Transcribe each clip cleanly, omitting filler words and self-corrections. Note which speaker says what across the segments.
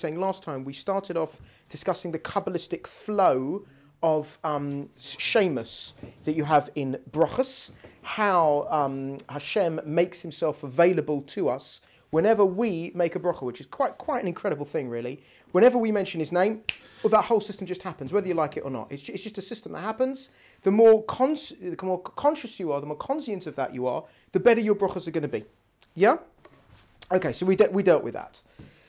Speaker 1: saying last time, we started off discussing the Kabbalistic flow of Shemus that you have in Brachos, how Hashem makes himself available to us whenever we make a bracha, which is quite an incredible thing, really. Whenever we mention his name, well, that whole system just happens, whether you like it or not. It's just a system that happens. The more conscious you are, the more conscious of that you are, the better your brachas are going to be. Yeah? Okay, so we dealt with that.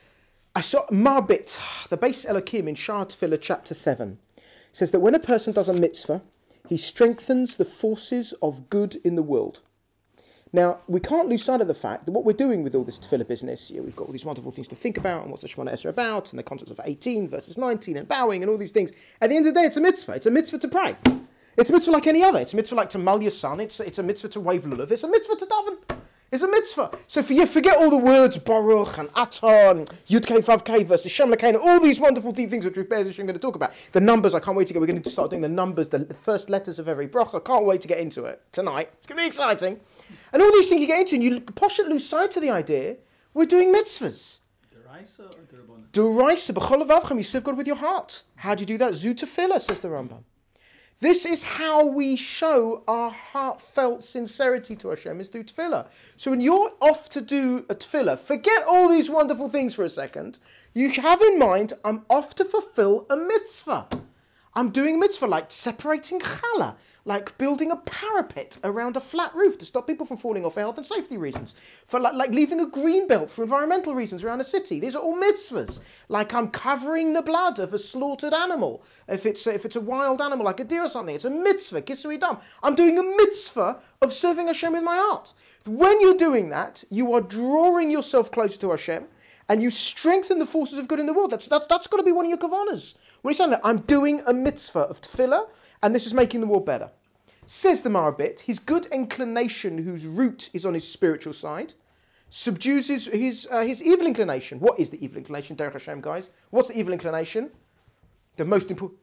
Speaker 1: I saw Marbit, the base Elokim in Sha'ar Tefillah chapter 7, says that when a person does a mitzvah, he strengthens the forces of good in the world. Now, we can't lose sight of the fact that what we're doing with all this tefillah business, we've got all these wonderful things to think about, and what's the Shemona Esrei about, and the concepts of 18 versus 19, and bowing, and all these things. At the end of the day, it's a mitzvah. It's a mitzvah to pray. It's a mitzvah like any other. It's a mitzvah like to mal your son. It's a mitzvah to wave lulav. It's a mitzvah to daven. It's a mitzvah. So forget all the words, Baruch, and Atah, and Yud Kei Vav Kei versus Shem Lekein, all these wonderful deep things which we're going to talk about. The numbers, I can't wait to we're going to start doing the numbers, the first letters of every bracha. I can't wait to get into it tonight. It's going to be exciting. And all these things you get into, and you lose sight of the idea, we're doing mitzvahs.
Speaker 2: Deraisa or derabbanan?
Speaker 1: Deraisa, b'chol levavchem, you serve God with your heart. How do you do that? Zu tefillah, says the Rambam. This is how we show our heartfelt sincerity to Hashem, is through tefillah. So when you're off to do a tefillah, forget all these wonderful things for a second. You have in mind, I'm off to fulfill a mitzvah. I'm doing a mitzvah like separating challah, like building a parapet around a flat roof to stop people from falling off for health and safety reasons, for like leaving a green belt for environmental reasons around a city. These are all mitzvahs. Like I'm covering the blood of a slaughtered animal. If it's a wild animal like a deer or something, it's a mitzvah, kisui dam. I'm doing a mitzvah of serving Hashem with my heart. When you're doing that, you are drawing yourself closer to Hashem, and you strengthen the forces of good in the world. That's got to be one of your kavanas. When you're saying that, I'm doing a mitzvah of tefillah, and this is making the world better. Says the Marbit, his good inclination, whose root is on his spiritual side, subdues his evil inclination. What is the evil inclination, Derech Hashem, guys? What's the evil inclination? The most important...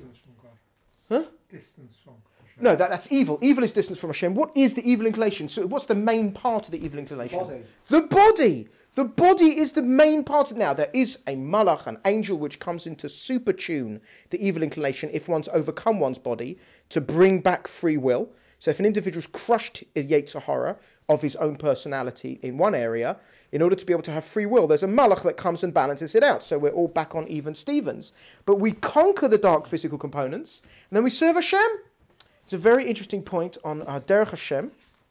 Speaker 1: Huh?
Speaker 3: Distance from Hashem.
Speaker 1: No, that's evil. Evil is distance from Hashem. What is the evil inclination? So what's the main part of the evil inclination?
Speaker 3: Body.
Speaker 1: The body. The body is the main part of it. Now, there is a malach, an angel, which comes in to supertune the evil inclination if one's overcome one's body to bring back free will. So if an individual's crushed a Yetzer Hara of his own personality in one area, in order to be able to have free will, there's a malach that comes and balances it out. So we're all back on even Stevens. But we conquer the dark physical components, and then we serve Hashem. It's a very interesting point on Derech Hashem,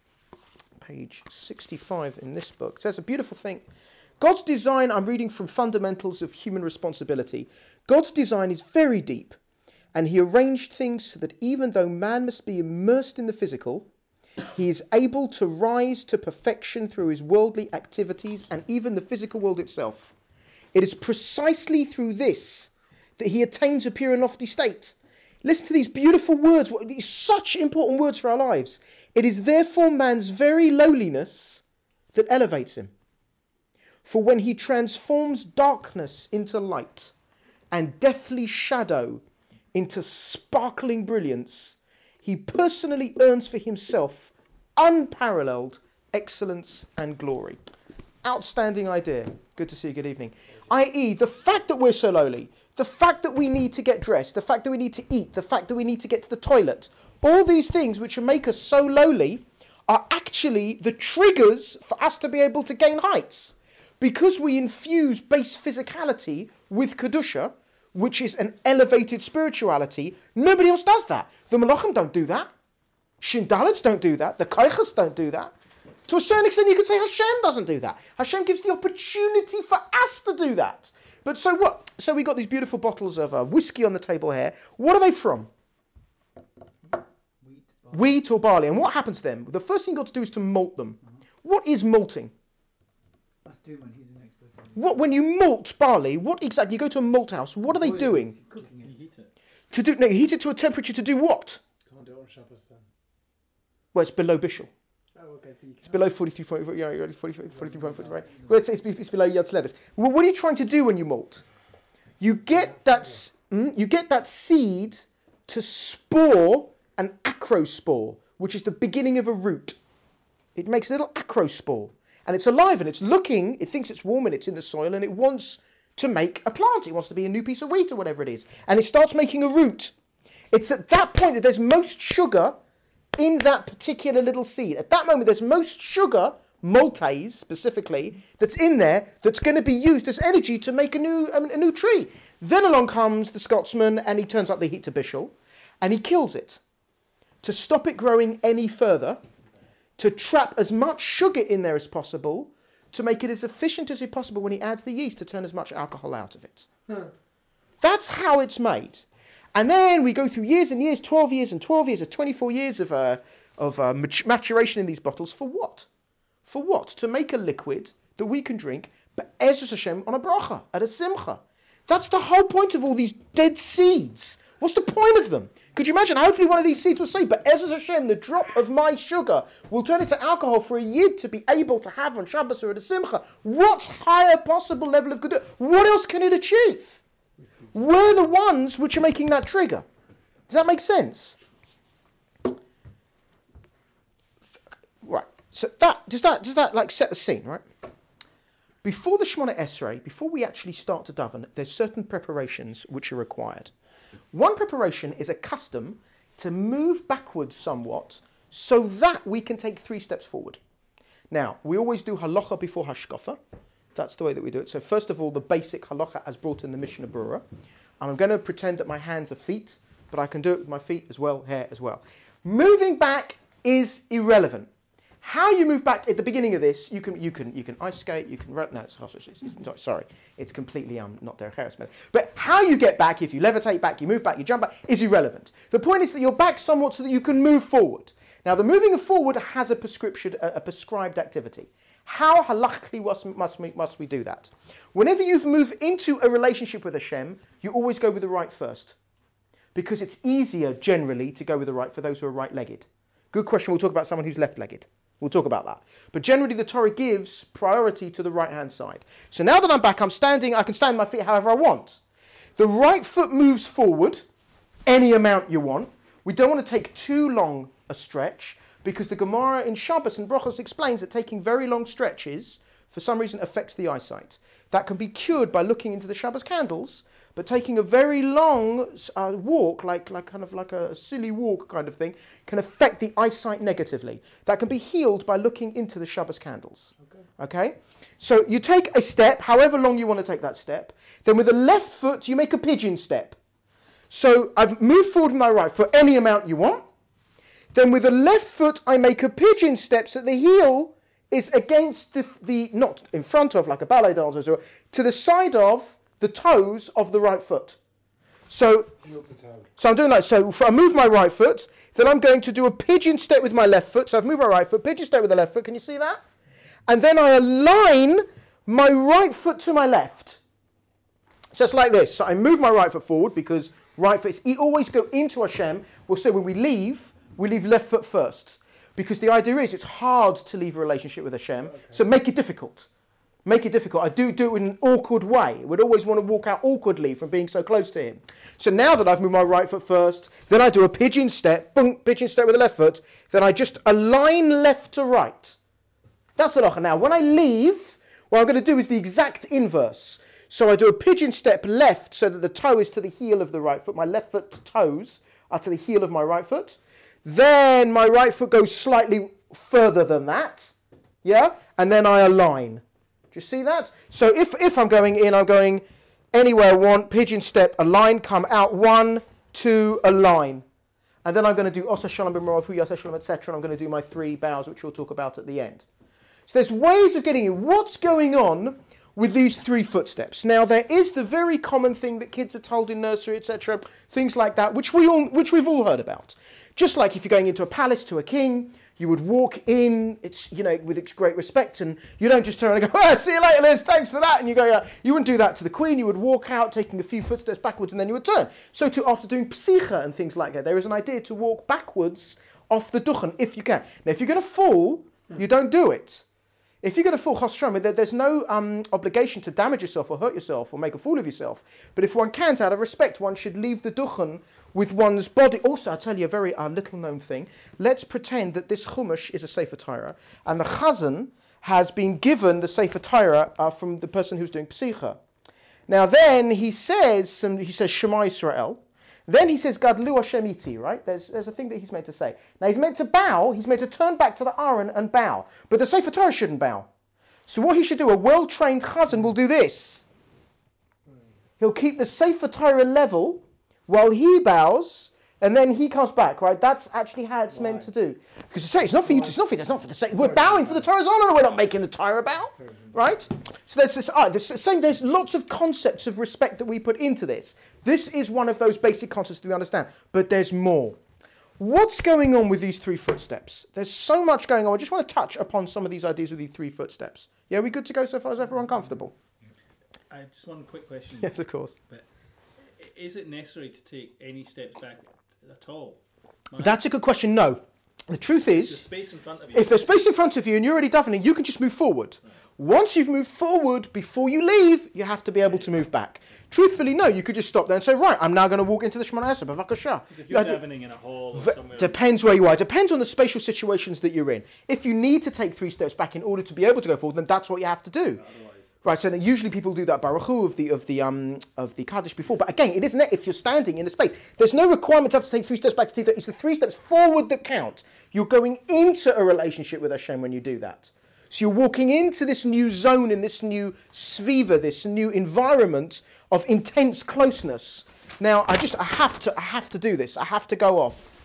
Speaker 1: page 65 in this book. It says a beautiful thing. God's design, I'm reading from Fundamentals of Human Responsibility. God's design is very deep, and he arranged things so that even though man must be immersed in the physical, he is able to rise to perfection through his worldly activities and even the physical world itself. It is precisely through this that he attains a pure and lofty state. Listen to these beautiful words, these such important words for our lives. It is therefore man's very lowliness that elevates him. For when he transforms darkness into light and deathly shadow into sparkling brilliance, he personally earns for himself unparalleled excellence and glory. Outstanding idea. Good to see you. Good evening. I.e., the fact that we're so lowly, the fact that we need to get dressed, the fact that we need to eat, the fact that we need to get to the toilet, all these things which make us so lowly are actually the triggers for us to be able to gain heights. Because we infuse base physicality with Kedusha, which is an elevated spirituality, nobody else does that. The Malachim don't do that. Shindalits don't do that. The Kaichas don't do that. To a certain extent, you could say Hashem doesn't do that. Hashem gives the opportunity for us to do that. But so what? So we got these beautiful bottles of whiskey on the table here. What are they from? Wheat or barley. And what happens to them? The first thing you've got to do is to malt them. What is malting?
Speaker 2: That's Duman, he's an expert.
Speaker 1: What, when you malt barley, what exactly? You go to a malt house. What are they doing?
Speaker 2: Cooking it. You heat it.
Speaker 1: You heat it to a temperature to do what?
Speaker 3: Can't do it on Shabbos then.
Speaker 1: Well, it's below Bishul.
Speaker 3: Oh, okay, so you
Speaker 1: It's below 43.4, right? Well, it's below Yad Sledis. Well, what are you trying to do when you malt? You get that seed to spore an acrospore, which is the beginning of a root. It makes a little acrospore. And it's alive and it's looking, it thinks it's warm and it's in the soil and it wants to make a plant. It wants to be a new piece of wheat or whatever it is. And it starts making a root. It's at that point that there's most sugar in that particular little seed. At that moment, there's most sugar, maltase specifically, that's in there that's going to be used as energy to make a new tree. Then along comes the Scotsman and he turns up the heat to Bishul and he kills it to stop it growing any further, to trap as much sugar in there as possible, to make it as efficient as possible when he adds the yeast to turn as much alcohol out of it. That's how it's made. And then we go through years and years, 12 years and 12 years, 24 years of maturation in these bottles. For what? For what? To make a liquid that we can drink, but Ezras Hashem on a bracha, at a simcha. That's the whole point of all these dead seeds. What's the point of them? Could you imagine? Hopefully one of these seeds will say, but Ezras Hashem, the drop of my sugar, will turn into alcohol for a yid to be able to have on Shabbos or at a simcha. What higher possible level of good? What else can it achieve? We're the ones which are making that trigger. Does that make sense? Right. So does that like set the scene, right? Before the Shemona Esrei, before we actually start to daven, there's certain preparations which are required. One preparation is a custom to move backwards somewhat so that we can take 3 steps forward. Now, we always do halacha before hashkafa. That's the way that we do it. So first of all, the basic halacha as brought in the Mishnah Berurah. And I'm going to pretend that my hands are feet, but I can do it with my feet as well, hair as well. Moving back is irrelevant. How you move back at the beginning of this, you can ice skate, you can run. No, sorry, it's completely not Derek Harris. But how you get back, if you levitate back, you move back, you jump back, is irrelevant. The point is that you're back somewhat so that you can move forward. Now, the moving forward has a prescribed activity. How halachically must we do that? Whenever you move into a relationship with Hashem, you always go with the right first. Because it's easier, generally, to go with the right for those who are right-legged. Good question. We'll talk about someone who's left-legged. We'll talk about that. But generally, the Torah gives priority to the right-hand side. So now that I'm back, I can stand my feet however I want. The right foot moves forward, any amount you want. We don't want to take too long a stretch, because the Gemara in Shabbos and Brachos explains that taking very long stretches, for some reason, affects the eyesight. That can be cured by looking into the Shabbos candles, but taking a very long walk, like a silly walk kind of thing, can affect the eyesight negatively. That can be healed by looking into the Shabbos candles. Okay? So you take a step, however long you want to take that step. Then with the left foot, you make a pigeon step. So I've moved forward with my right foot any amount you want. Then with the left foot, I make a pigeon step so the heel is against the not in front of, like a ballet dancer, to the side of the toes of the right foot. So I'm doing that. So I move my right foot, then I'm going to do a pigeon step with my left foot. So I've moved my right foot, pigeon step with the left foot. Can you see that? And then I align my right foot to my left. So it's like this. So I move my right foot forward because right foot is always go into Hashem. Well, so when we leave left foot first. Because the idea is it's hard to leave a relationship with Hashem, so make it difficult. Make it difficult. I do it in an awkward way. We'd always want to walk out awkwardly from being so close to him. So now that I've moved my right foot first, then I do a pigeon step, boom, pigeon step with the left foot, then I just align left to right. That's the halacha. Now, when I leave, what I'm going to do is the exact inverse. So I do a pigeon step left so that the toe is to the heel of the right foot. My left foot toes are to the heel of my right foot. Then my right foot goes slightly further than that, yeah? And then I align. Do you see that? So if I'm going in, I'm going anywhere I want, pigeon step, align, come out, 1, 2, align. And then I'm going to do Osa Shalom B'Marav, Yaseh Shalom, etc. And I'm going to do my 3 bows, which we'll talk about at the end. So there's ways of getting in. What's going on with these 3 footsteps? Now, there is the very common thing that kids are told in nursery, etc., things like that, which we've all heard about. Just like if you're going into a palace to a king, you would walk in, with great respect, and you don't just turn and go, see you later, Liz, thanks for that, and you go, you wouldn't do that to the queen. You would walk out, taking a few footsteps backwards, and then you would turn. So too, after doing psicha and things like that, there is an idea to walk backwards off the duchen, if you can. Now, if you're going to fall, you don't do it. If you're going to fall chas v'shalom, there's no obligation to damage yourself or hurt yourself or make a fool of yourself. But if one can, out of respect, one should leave the duchen with one's body. Also, I'll tell you a very little-known thing. Let's pretend that this chumash is a Sefer Torah, and the chazan has been given the Sefer Torah from the person who's doing psicha. Now then he says Shema Yisrael. Then he says Gadlu Hashem iti, right? There's a thing that he's meant to say. Now he's meant to bow, he's meant to turn back to the Aaron and bow. But the Sefer Torah shouldn't bow. So what he should do, a well-trained chazan will do this. He'll keep the Sefer Torah level while he bows, and then he comes back, right? That's actually how it's meant to do. Because it's not for you, it's not for the sake. We're bowing for the Torah's honor, we're not making the Torah bow, right? So there's lots of concepts of respect that we put into this. This is one of those basic concepts that we understand, but there's more. What's going on with these 3 footsteps? There's so much going on. I just want to touch upon some of these ideas with these 3 footsteps. Yeah, are we good to go so far? Is everyone comfortable?
Speaker 2: I just one quick question.
Speaker 1: Yes, of course.
Speaker 2: But is it necessary to take any steps back at all?
Speaker 1: That's a good question. No. The truth is,
Speaker 2: There's space in front of you.
Speaker 1: if there's space in front of you and you're already davening, you can just move forward.
Speaker 2: Right.
Speaker 1: Once you've moved forward, before you leave, you have to be able to move back. Truthfully, no, you could just stop there and say, right, I'm now going to walk into the Shemona Esrei, b'vakasha.
Speaker 2: If you're davening in a hall or somewhere.
Speaker 1: Depends where you are. Depends on the spatial situations that you're in. If you need to take 3 steps back in order to be able to go forward, then that's what you have to do.
Speaker 2: Otherwise.
Speaker 1: Right, so then usually people do that Baruch Hu of the Kaddish before. But again, it isn't it if you're standing in the space. There's no requirement to have to take 3 steps back to take that. It's the 3 steps forward that count. You're going into a relationship with Hashem when you do that. So you're walking into this new zone, in this new sviva, this new environment of intense closeness. Now, I have to do this. I have to go off.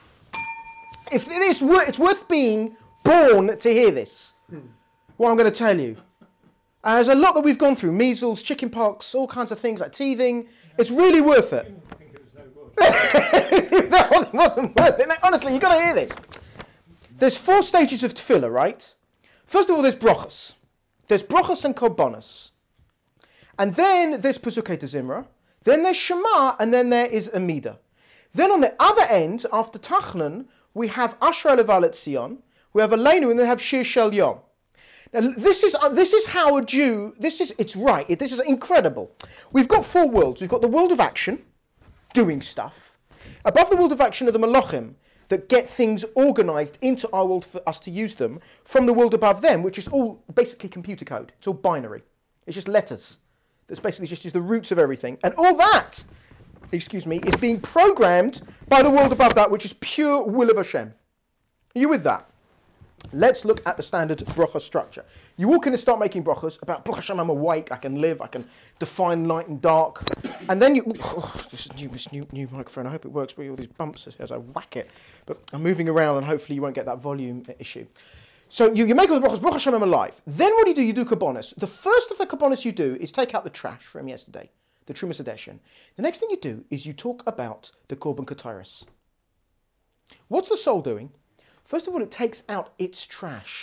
Speaker 1: It's worth being born to hear this. What I'm going to tell you. There's a lot that we've gone through. Measles, chickenpox, all kinds of things like teething. It's really worth it.
Speaker 3: I think it was no good.
Speaker 1: That wasn't worth it. Now, honestly, you've got to hear this. There's 4 stages of tefillah, right? First of all, there's brachos. There's brachos and korbanos. And then there's Pesukei Zimra. Then there's Shema, and then there is Amida. Then on the other end, after Tachnan, we have Ashrei Levalet Zion, we have Aleinu, and then we have Shir Shel Yom. Now, this is how a Jew, this is incredible. We've got 4 worlds. We've got the world of action, doing stuff. Above the world of action are the Malachim, that get things organized into our world for us to use them, from the world above them, which is all basically computer code. It's all binary. It's just letters. That's basically just the roots of everything. And all that, is being programmed by the world above that, which is pure will of Hashem. Are you with that? Let's look at the standard bracha structure. You walk in and start making brachas about Baruch Hashem, I'm awake, I can live, I can define light and dark. And then this new microphone, I hope it works with all these bumps as I whack it. But I'm moving around and hopefully you won't get that volume issue. So you make all the brachas, Baruch Hashem, I'm alive. Then what do? You do kabbonos. The first of the kabbonos you do is take out the trash from yesterday, the Trumas Hadeshin. The next thing you do is you talk about the Korban Kataris. What's the soul doing? First of all, it takes out its trash.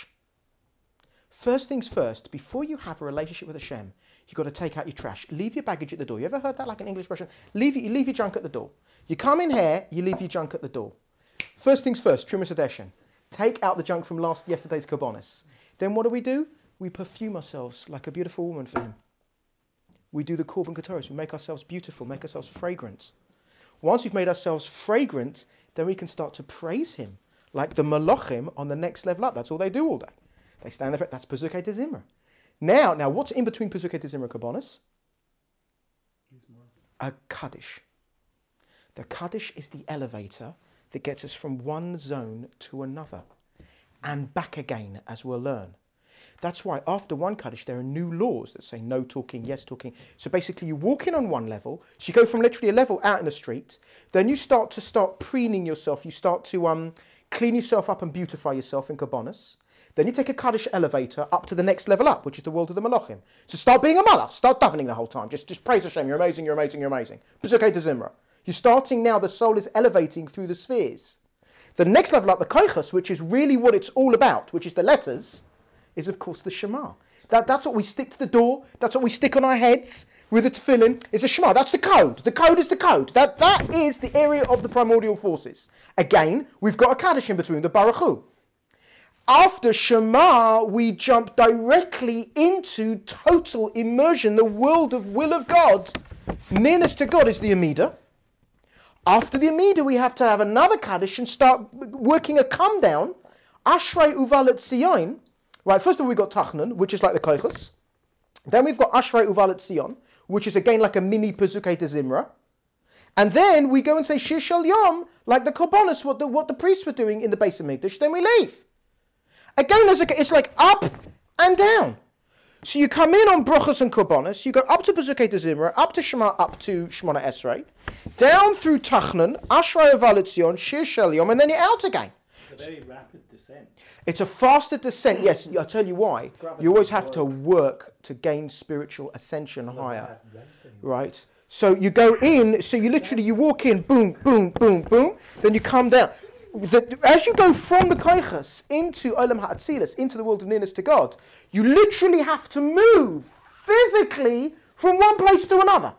Speaker 1: First things first, before you have a relationship with Hashem, you've got to take out your trash. Leave your baggage at the door. You ever heard that like an English expression? You leave your junk at the door. You come in here, you leave your junk at the door. First things first, Trumas Hadeshin. Take out the junk from yesterday's Korbanos. Then what do? We perfume ourselves like a beautiful woman for him. We do the Korban Kataris. We make ourselves beautiful, make ourselves fragrant. Once we've made ourselves fragrant, then we can start to praise him. Like the Malachim on the next level up. That's all they do all day. They stand there. That's Pesukei Zimra. Now, what's in between Pesukei Zimra and Korbanos? A Kaddish. The Kaddish is the elevator that gets us from one zone to another and back again, as we'll learn. That's why after one Kaddish, there are new laws that say no talking, yes talking. So basically, you walk in on one level, so you go from literally a level out in the street, then you start preening yourself, you start to clean yourself up and beautify yourself in Korbanos. Then you take a Kaddish elevator up to the next level up, which is the world of the Malachim. So start being a Malach, start davening the whole time. Just praise Hashem, you're amazing, you're amazing, you're amazing. Pesukei Zimra. You're starting now, the soul is elevating through the spheres. The next level up, the Koichos, which is really what it's all about, which is the letters, is of course the Shema. That's what we stick to the door, that's what we stick on our heads with the tefillin, is a Shema. That's the code. The code is the code. That is the area of the primordial forces. Again, we've got a Kaddish in between, the Baruch Hu. After Shema, we jump directly into total immersion, the world of will of God. Nearness to God is the Amida. After the Amida, we have to have another Kaddish and start working a come down. Ashrei Uvalet Zion. Right, first of all, we've got Tachnan, which is like the Koichos. Then we've got Ashrei Uvalet Zion, which is again like a mini Pesukei de Zimra. And then we go and say Shir Shel Yom, like the Korbanos, what the priests were doing in the Beis Hamikdash, then we leave. Again, it's like up and down. So you come in on Brochos and Korbanos, you go up to Pesukei de Zimra, up to Shema, up to Shmona Esrei, down through Tachnon, Ashrei Uvaletzion, Shir Shel Yom, and then you're out again.
Speaker 2: It's a very rapid descent.
Speaker 1: It's a faster descent, yes, I'll tell you why. You always have to work to gain spiritual ascension higher, right? So you go in, so you walk in, boom, boom, boom, boom, then you come down. As you go from the Koiches into Olam HaAtzilas, into the world of nearness to God, you literally have to move physically from one place to another.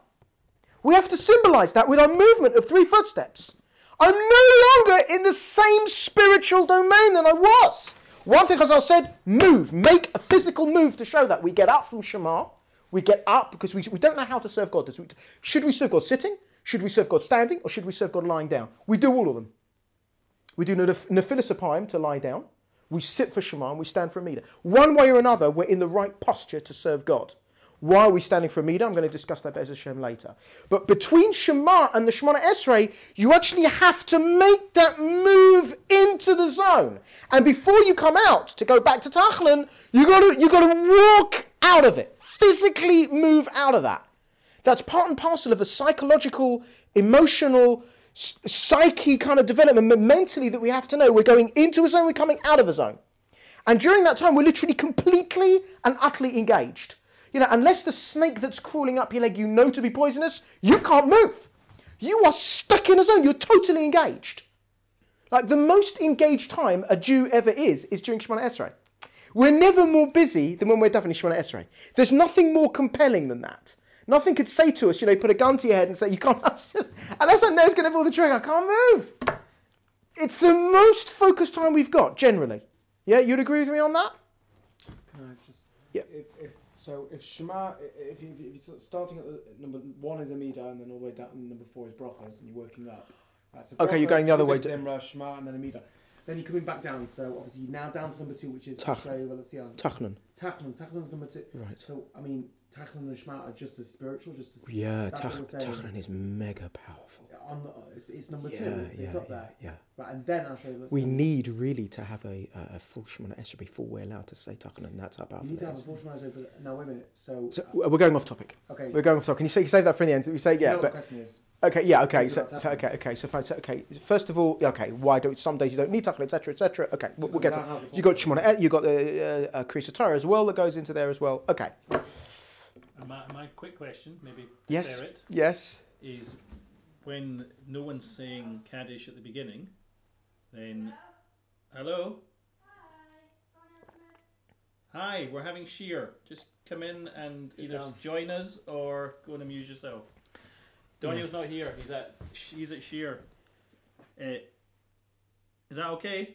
Speaker 1: We have to symbolize that with our movement of 3 footsteps. I'm no longer in the same spiritual domain than I was. One thing Chazal said, move, make a physical move to show that. We get up from Shema, we get up because we don't know how to serve God. Should we serve God sitting? Should we serve God standing? Or should we serve God lying down? We do all of them. We do Nephilis Apayim to lie down. We sit for Shema and we stand for Amida. One way or another, we're in the right posture to serve God. Why are we standing for Amida? I'm going to discuss that Be'ez Hashem later. But between Shema and the Shemona Esrei, you actually have to make that move into the zone. And before you come out to go back to Tachlan, you got to walk out of it. Physically move out of that. That's part and parcel of a psychological, emotional, psyche kind of development mentally that we have to know. We're going into a zone, we're coming out of a zone. And during that time, we're literally completely and utterly engaged. Unless the snake that's crawling up your leg to be poisonous, you can't move. You are stuck in a zone. You're totally engaged. Like the most engaged time a Jew ever is during Shemona Esrei. We're never more busy than when we're davening Shemona Esrei. There's nothing more compelling than that. Nothing could say to us, put a gun to your head and say, you can't, unless I know it's going to pull the trigger, I can't move. It's the most focused time we've got, generally. Yeah, you'd agree with me on that?
Speaker 4: Can I just...
Speaker 1: Yeah.
Speaker 4: If Shema, if you're starting at the number 1 is Amida, and then all the way down, number 4 is Brochos, and you're working up. Right, so
Speaker 1: okay, you're going the other way.
Speaker 4: Zimra, Shema, and then Amida. Then you're coming back down, so obviously you're now down to number 2, which is Tachnon. Tachnon's number 2.
Speaker 1: Right.
Speaker 4: So, Tachnon and Shema are just as spiritual, just as...
Speaker 1: Yeah, Tachnon is mega powerful.
Speaker 4: It's number 2, it's up there.
Speaker 1: Yeah.
Speaker 4: Right, and then Ashrei...
Speaker 1: We need really to have a full Shemona Esrei before we're allowed to say Tachnon. That's how powerful
Speaker 4: You need to have a
Speaker 1: is.
Speaker 4: full Shema Esrei, but... Now, wait a minute, so
Speaker 1: we're going off topic.
Speaker 4: Okay.
Speaker 1: We're going off topic. Can you save that for the end? We say, yeah,
Speaker 4: what
Speaker 1: but...
Speaker 4: the question is.
Speaker 1: Okay, yeah, okay, so fine. So, okay, first of all, okay, why don't some days you don't need Tachlis, etc., etc. Okay, we'll get to. You got Shemona, you got the Kriyas Torah as well that goes into there as well. Okay.
Speaker 2: And my quick question, maybe
Speaker 1: yes,
Speaker 2: clear it,
Speaker 1: yes,
Speaker 2: is when no one's saying Kaddish at the beginning, then hello. Hi, we're having Shir. Just come in and either join us or go and amuse yourself. Daniel's not here. He's at Shir. Is that okay?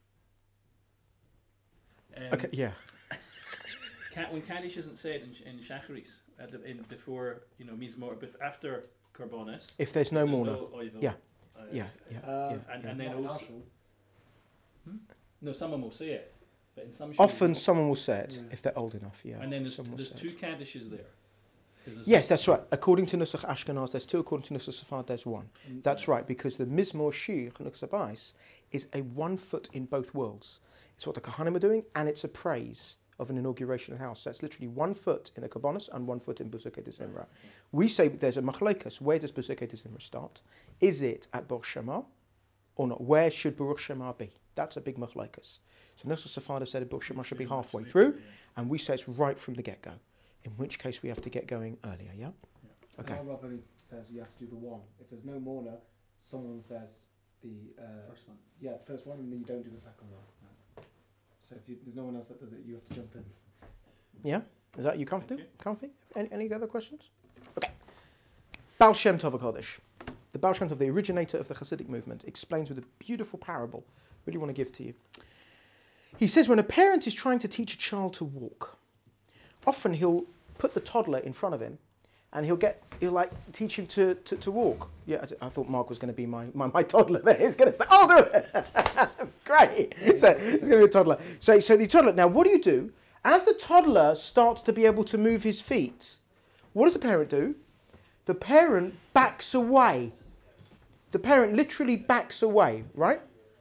Speaker 1: okay, yeah.
Speaker 2: When Kaddish isn't said in Shacharis before Mizmor, after Korbanos.
Speaker 1: If there's no more,
Speaker 2: yeah.
Speaker 1: And
Speaker 2: then also. No, someone will say it, but in some.
Speaker 1: Often someone will say it if they're old enough. Yeah.
Speaker 2: And then there's 2 Kaddishes there.
Speaker 1: Yes, that's right. According to Nusach Ashkenaz, there's 2. According to Nusach Sefard, there's 1. That's right, because the Mizmor Shir Chanukah Sabais is a 1 foot in both worlds. It's what the Kohanim are doing, and it's a praise of an inauguration of the house. So it's literally 1 foot in a Kabbanis and 1 foot in Pesukei de Zimra. We say there's a Machlokes. Where does Pesukei de Zimra start? Is it at Baruch Shema or not? Where should Baruch Shema be? That's a big Machlokes. So Nusach Sefard have said Baruch Shema should be halfway through, and we say it's right from the get-go. In which case we have to get going earlier, yeah? Okay.
Speaker 4: Rav only says you have to do the 1. If there's no mourner, someone says the
Speaker 2: first one.
Speaker 4: Yeah, the first one, and then you don't do the second one. No. So if there's no one else that does it, you have to jump in.
Speaker 1: Yeah? Is that you comfortable?
Speaker 2: Okay.
Speaker 1: Comfy? Any other questions? Okay. Baal Shem Tov HaKodesh. The Baal Shem Tov, the originator of the Hasidic movement, explains with a beautiful parable, really want to give to you. He says when a parent is trying to teach a child to walk, often he'll put the toddler in front of him and he'll teach him to walk. Yeah, I thought Mark was going to be my toddler there. He's going to say, I'll do it. Great. So he's going to be a toddler. So the toddler, now what do? As the toddler starts to be able to move his feet, What does the parent do? The parent backs away. The parent literally backs away, right?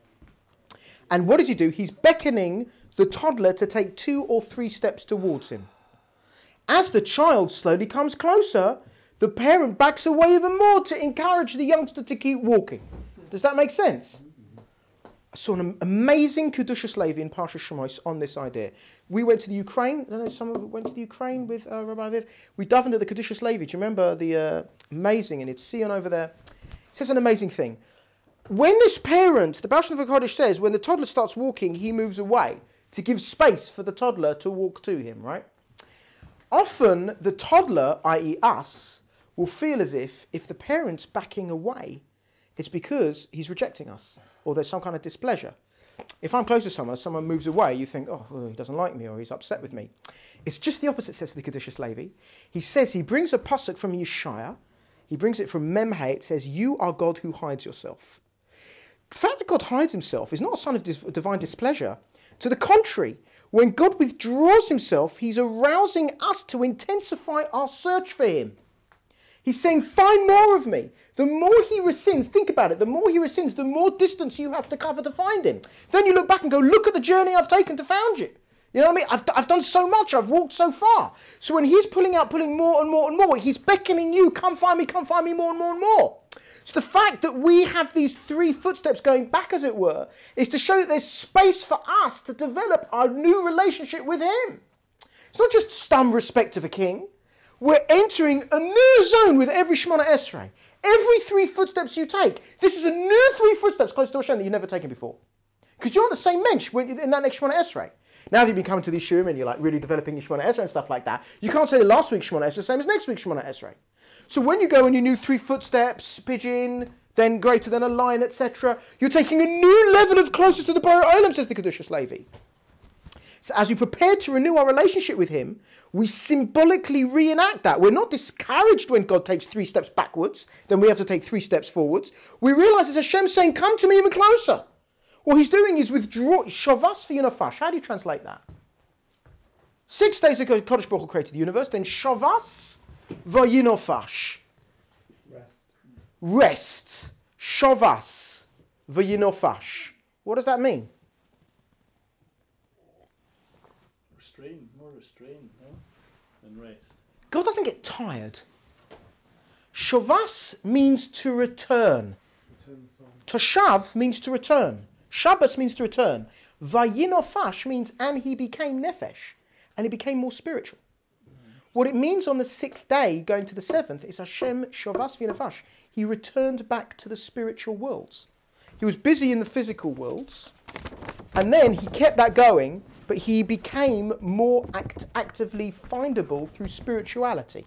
Speaker 1: And what does he do? He's beckoning the toddler to take 2 or 3 steps towards him. As the child slowly comes closer, the parent backs away even more to encourage the youngster to keep walking. Does that make sense? I saw an amazing Kedushas Levi in Parsha Shemos on this idea. We went to the Ukraine. I don't know if some of us went to the Ukraine with Rabbi Aviv. We dove into the Kedushas Levi. Do you remember the amazing, and it's Sion over there. It says an amazing thing. When this parent, the Baal Shem Tov Kodesh says, when the toddler starts walking, he moves away to give space for the toddler to walk to him, right? Often the toddler, i.e. us, will feel as if the parent's backing away, it's because he's rejecting us or there's some kind of displeasure. If I'm close to someone moves away, you think, oh, well, he doesn't like me or he's upset with me. It's just the opposite, says the Kedushas Levi. He says, he brings a pasuk from Yeshaya. He brings it from Memhe. It says, you are God who hides yourself. The fact that God hides himself is not a sign of divine displeasure. To the contrary, when God withdraws himself, he's arousing us to intensify our search for him. He's saying, find more of me. The more he rescinds, think about it, the more he rescinds, the more distance you have to cover to find him. Then you look back and go, look at the journey I've taken to find you. You know what I mean? I've done so much, I've walked so far. So when he's pulling more and more and more, he's beckoning you, come find me more and more and more. So the fact that we have these 3 footsteps going back, as it were, is to show that there's space for us to develop our new relationship with him. It's not just stum respect of a king. We're entering a new zone with every Shemona Esrei. Every 3 footsteps you take, this is a new 3 footsteps close to Hashem that you've never taken before. Because you're on the same mensch in that next Shemona Esrei. Now that you've been coming to the Shurim and you're like really developing your Shemona Esrei and stuff like that, you can't say the last week's Shemona Esrei is the same as next week's Shemona Esrei. So when you go and you do 3 footsteps, pigeon, then greater than a lion, etc., you're taking a new level of closer to the Borei Olam, says the Kedushas Levi. So as we prepare to renew our relationship with him, we symbolically reenact that. We're not discouraged when God takes 3 steps backwards, then we have to take 3 steps forwards. We realize it's Hashem saying, come to me even closer. What he's doing is withdraw, Shavas v'yinafash. How do you translate that? 6 days ago, Kodesh Baruch Hu created the universe, then Shavas v'yinafash. Rest. Shavas v'yinafash. What does that mean?
Speaker 2: More restrained, no? Than rest.
Speaker 1: God doesn't get tired. Shavas means to return. Toshav means to return. Shabbos means to return. Vayinofash means and he became nefesh. And he became more spiritual. What it means on the 6th day, going to the 7th, is Hashem Shavas v'yinofash. He returned back to the spiritual worlds. He was busy in the physical worlds. And then he kept that going, but he became more actively findable through spirituality.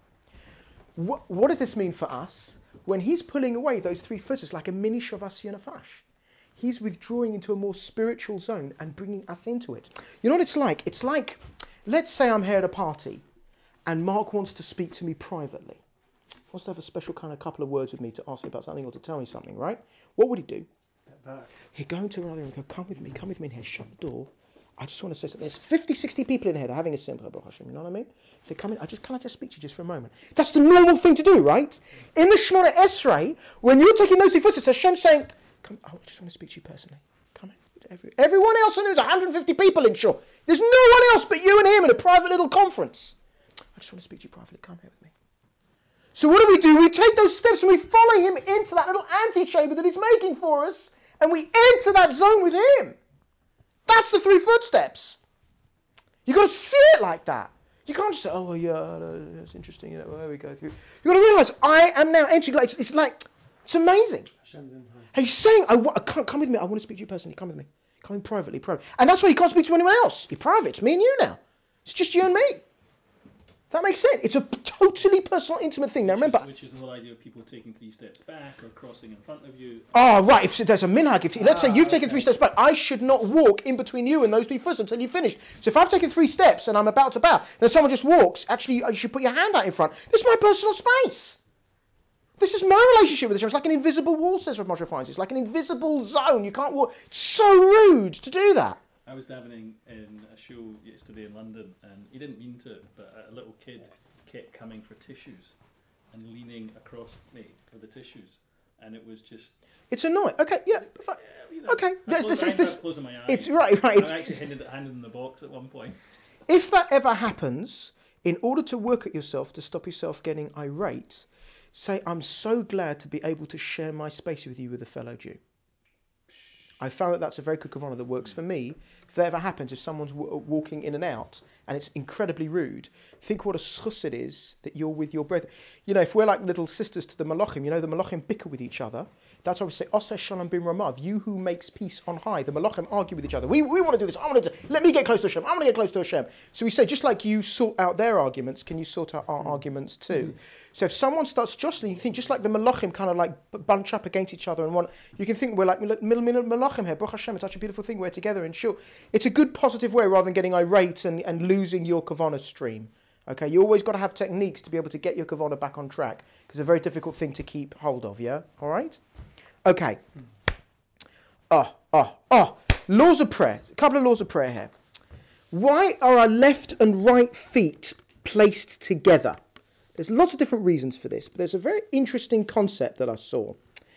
Speaker 1: What does this mean for us? When he's pulling away those 3 footsteps like a mini Shavas v'yinofash, he's withdrawing into a more spiritual zone and bringing us into it. You know what it's like? It's like, let's say I'm here at a party and Mark wants to speak to me privately. He wants to have a special kind of couple of words with me to ask me about something or to tell me something, right? What would he do?
Speaker 4: Step back. He'd
Speaker 1: go into another room and go, come with me in here, shut the door. I just want to say something. There's 50, 60 people in here. They're having a simple Baruch Hashem, you know what I mean? So come in. Can I just speak to you just for a moment? That's the normal thing to do, right? In the Shemona Esrei, when you're taking those 3 footsteps, Hashem saying, come, I just want to speak to you personally. Come in. Everyone else, and there's 150 people in Shul. There's no one else but you and him in a private little conference. I just want to speak to you privately. Come here with me. So what do? We take those steps and we follow him into that little antechamber that he's making for us, and we enter that zone with him. That's the 3 footsteps. You've got to see it like that. You can't just say, oh, well, yeah, that's interesting. You know, there we go through. You've got to realise, I am now entering, it's amazing. He's saying, come with me. I want to speak to you personally. Come with me. Come in privately. And that's why you can't speak to anyone else. You're private. It's me and you now. It's just you and me. Does that make sense? It's a totally personal, intimate thing. Now remember...
Speaker 2: Which is the whole idea of people taking 3 steps back or crossing in front of you.
Speaker 1: Oh, right. If there's a minhag, let's say you've taken 3 steps back, I should not walk in between you and those 3 footsteps until you've finished. So if I've taken 3 steps and I'm about to bow, then someone just walks, actually you should put your hand out in front. This is my personal space. This is my relationship with Hashem. It's like an invisible wall, says Rav Moshe Feinstein. It's like an invisible zone. You can't walk. It's so rude to do that.
Speaker 2: I was davening in a shul yesterday in London, and he didn't mean to, but a little kid kept coming for tissues and leaning across me for the tissues, and it was just.
Speaker 1: It's annoying. Okay, yeah. Okay,
Speaker 2: Closing my eyes.
Speaker 1: It's right.
Speaker 2: I actually handed in the box at one point.
Speaker 1: If that ever happens, in order to work at yourself, to stop yourself getting irate, say, I'm so glad to be able to share my space with you with a fellow Jew. I found that that's a very good kavana that works for me. If that ever happens, if someone's walking in and out and it's incredibly rude, think what a schus it is that you're with your brethren. You know, if we're like little sisters to the Malachim, you know, the Malachim bicker with each other. That's why we say, Oseh Shalom Bim Ramav, you who makes peace on high. The Malachim argue with each other. We want to do this. I want to let me get close to Hashem. I want to get close to Hashem. So we say, just like you sort out their arguments, can you sort out our arguments too? So if someone starts jostling, you think just like the Malachim kind of like bunch up against each other and want, you can think we're like Malachim here. Baruch Hashem, it's such a beautiful thing. We're together and sure. It's a good positive way rather than getting irate and losing your kavana stream. Okay, you always got to have techniques to be able to get your kavana back on track because it's a very difficult thing to keep hold of, yeah? All right? Okay. Laws of prayer. A couple of laws of prayer here. Why are our left and right feet placed together? There's lots of different reasons for this, but there's a very interesting concept that I saw.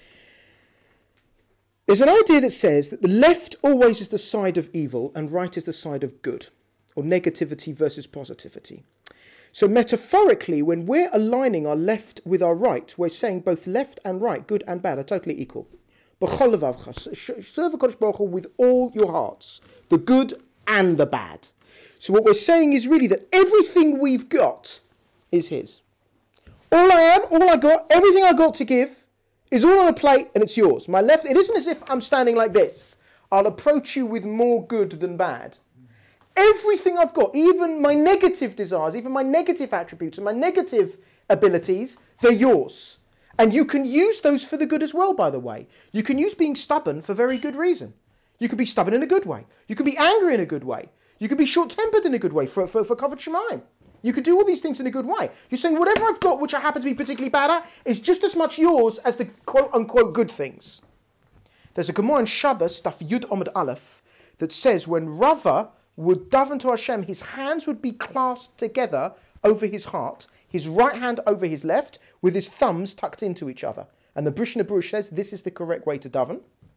Speaker 1: There's an idea that says that the left always is the side of evil and right is the side of good, or negativity versus positivity. So metaphorically, when we're aligning our left with our right, we're saying both left and right, good and bad, are totally equal. Serve HaKadosh Baruch Hu with all your hearts, the good and the bad. So what we're saying is really that everything we've got is His. All I am, all I got, everything I got to give is all on a plate and it's yours. My left, it isn't as if I'm standing like this. I'll approach you with more good than bad. Everything I've got, even my negative desires, even my negative attributes and my negative abilities, they're yours. And you can use those for the good as well, by the way. You can use being stubborn for very good reason. You can be stubborn in a good way. You can be angry in a good way. You can be short-tempered in a good way for Kavod Shemaim. You could do all these things in a good way. You're saying whatever I've got, which I happen to be particularly bad at, is just as much yours as the quote-unquote good things. There's a Gemara in Shabbos, Daf Yud Amud Aleph, that says when Rava would daven to Hashem, his hands would be clasped together over his heart, his right hand over his left, with his thumbs tucked into each other. And the Brishna Baruch says this is the correct way to daven.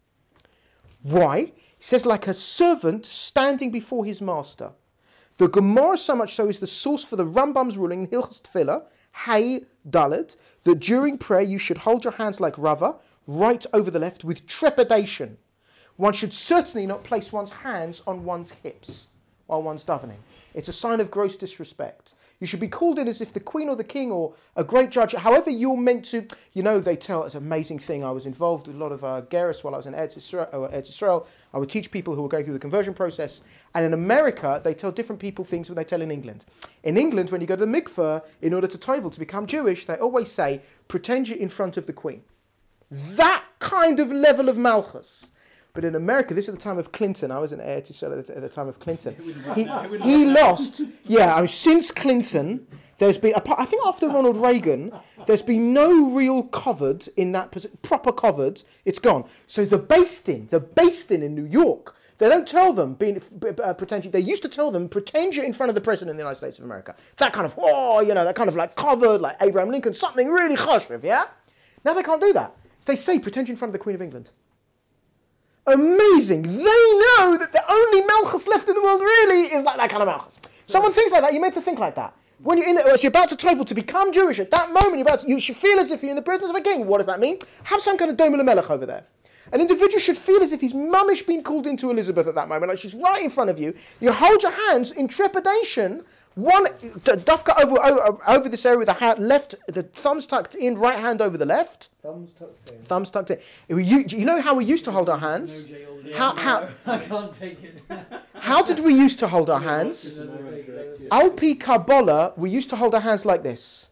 Speaker 1: Why? He says like a servant standing before his master. The Gemara so much so is the source for the Rambam's ruling in Hilchos Tefillah, Hay Dalet, that during prayer you should hold your hands like Rava, right over the left, with trepidation. One should certainly not place one's hands on one's hips while one's davening. It's a sign of gross disrespect. You should be called in as if the queen or the king or a great judge, however you're meant to, you know, they tell, it's an amazing thing. I was involved with a lot of Geras while I was in Eretz Yisrael. I would teach people who were going through the conversion process. And in America, they tell different people things than they tell in England. In England, when you go to the mikveh, in order to tovel, to become Jewish, they always say, pretend you're in front of the queen. That kind of level of malchus. But in America, this is the time of Clinton. I was in Eretz Yisrael at the time of Clinton. He lost. Yeah, I mean, since Clinton, there's been, I think after Ronald Reagan, there's been no real covered in that position, proper covered. It's gone. So the based in in New York, they don't tell them pretend. They used to tell them pretend you're in front of the president of the United States of America. That kind of that kind of like covered, like Abraham Lincoln, something really chashuv, yeah. Now they can't do that. So they say pretend you're in front of the Queen of England. Amazing. They know that the only Malchus left in the world really is like that kind of Malchus. Someone thinks like that, you're meant to think like that. When you're as you're about to tovel to become Jewish, at that moment you should feel as if you're in the presence of a king. What does that mean? Have some kind of Dom Melech over there. An individual should feel as if he's mummish been called into Elizabeth at that moment, like she's right in front of you. You hold your hands in trepidation, one dafka over this area with the hand left, the thumbs tucked in, right hand over the left. Thumbs tucked in. You know how we used to hold our hands? How
Speaker 5: I can't take it.
Speaker 1: How did we used to hold our hands? Al-Pi Kabbalah, we used to hold our hands like this.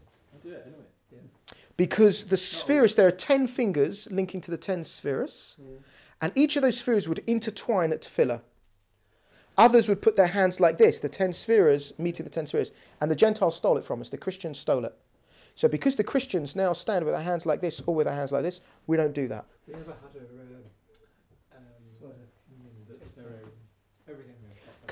Speaker 1: Because the spheres, there are 10 fingers linking to the 10 spheres, and each of those spheres would intertwine at tefillah. Others would put their hands like this, the 10 spheres meeting the 10 spheres, and the Gentiles stole it from us, the Christians stole it. So because the Christians now stand with their hands like this or with their hands like this, we don't do that.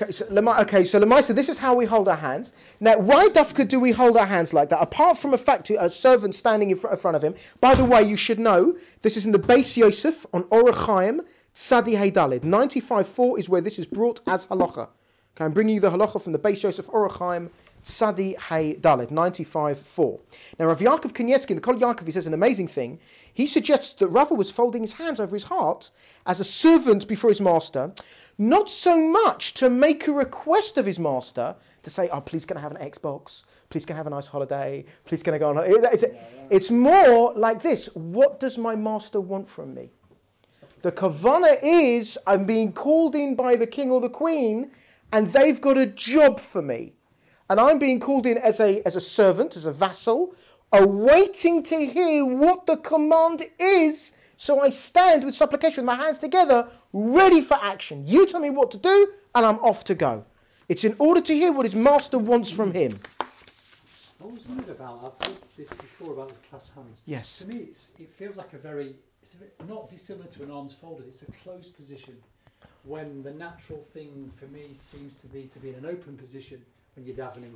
Speaker 1: so Lemaisa, this is how we hold our hands. Now, why dafka do we hold our hands like that? Apart from a fact, a servant standing in front of him. By the way, you should know, this is in the Beis Yosef on Orach Chaim, Tzadi Heidalid. 95.4 is where this is brought as halacha. Okay, I'm bringing you the halacha from the Beis Yosef Orach Chaim, Tzadi Heidalid, 95.4. Now, Rav Yaakov Kanievsky, in the Kol Yaakov, he says an amazing thing. He suggests that Rava was folding his hands over his heart as a servant before his master, not so much to make a request of his master, to say, oh, please can I have an Xbox? Please can I have a nice holiday? Please can I go on? It's more like this. What does my master want from me? The kavanah is, I'm being called in by the king or the queen, and they've got a job for me. And I'm being called in as a servant, as a vassal, awaiting to hear what the command is. So I stand with supplication, with my hands together, ready for action. You tell me what to do, and I'm off to go. It's in order to hear what his master wants from him.
Speaker 5: I always wondered about, I've heard this before about this clasped hands.
Speaker 1: Yes.
Speaker 5: To me, it feels like it's a bit not dissimilar to an arms folded. It's a closed position, when the natural thing for me seems to be in an open position when you're davening.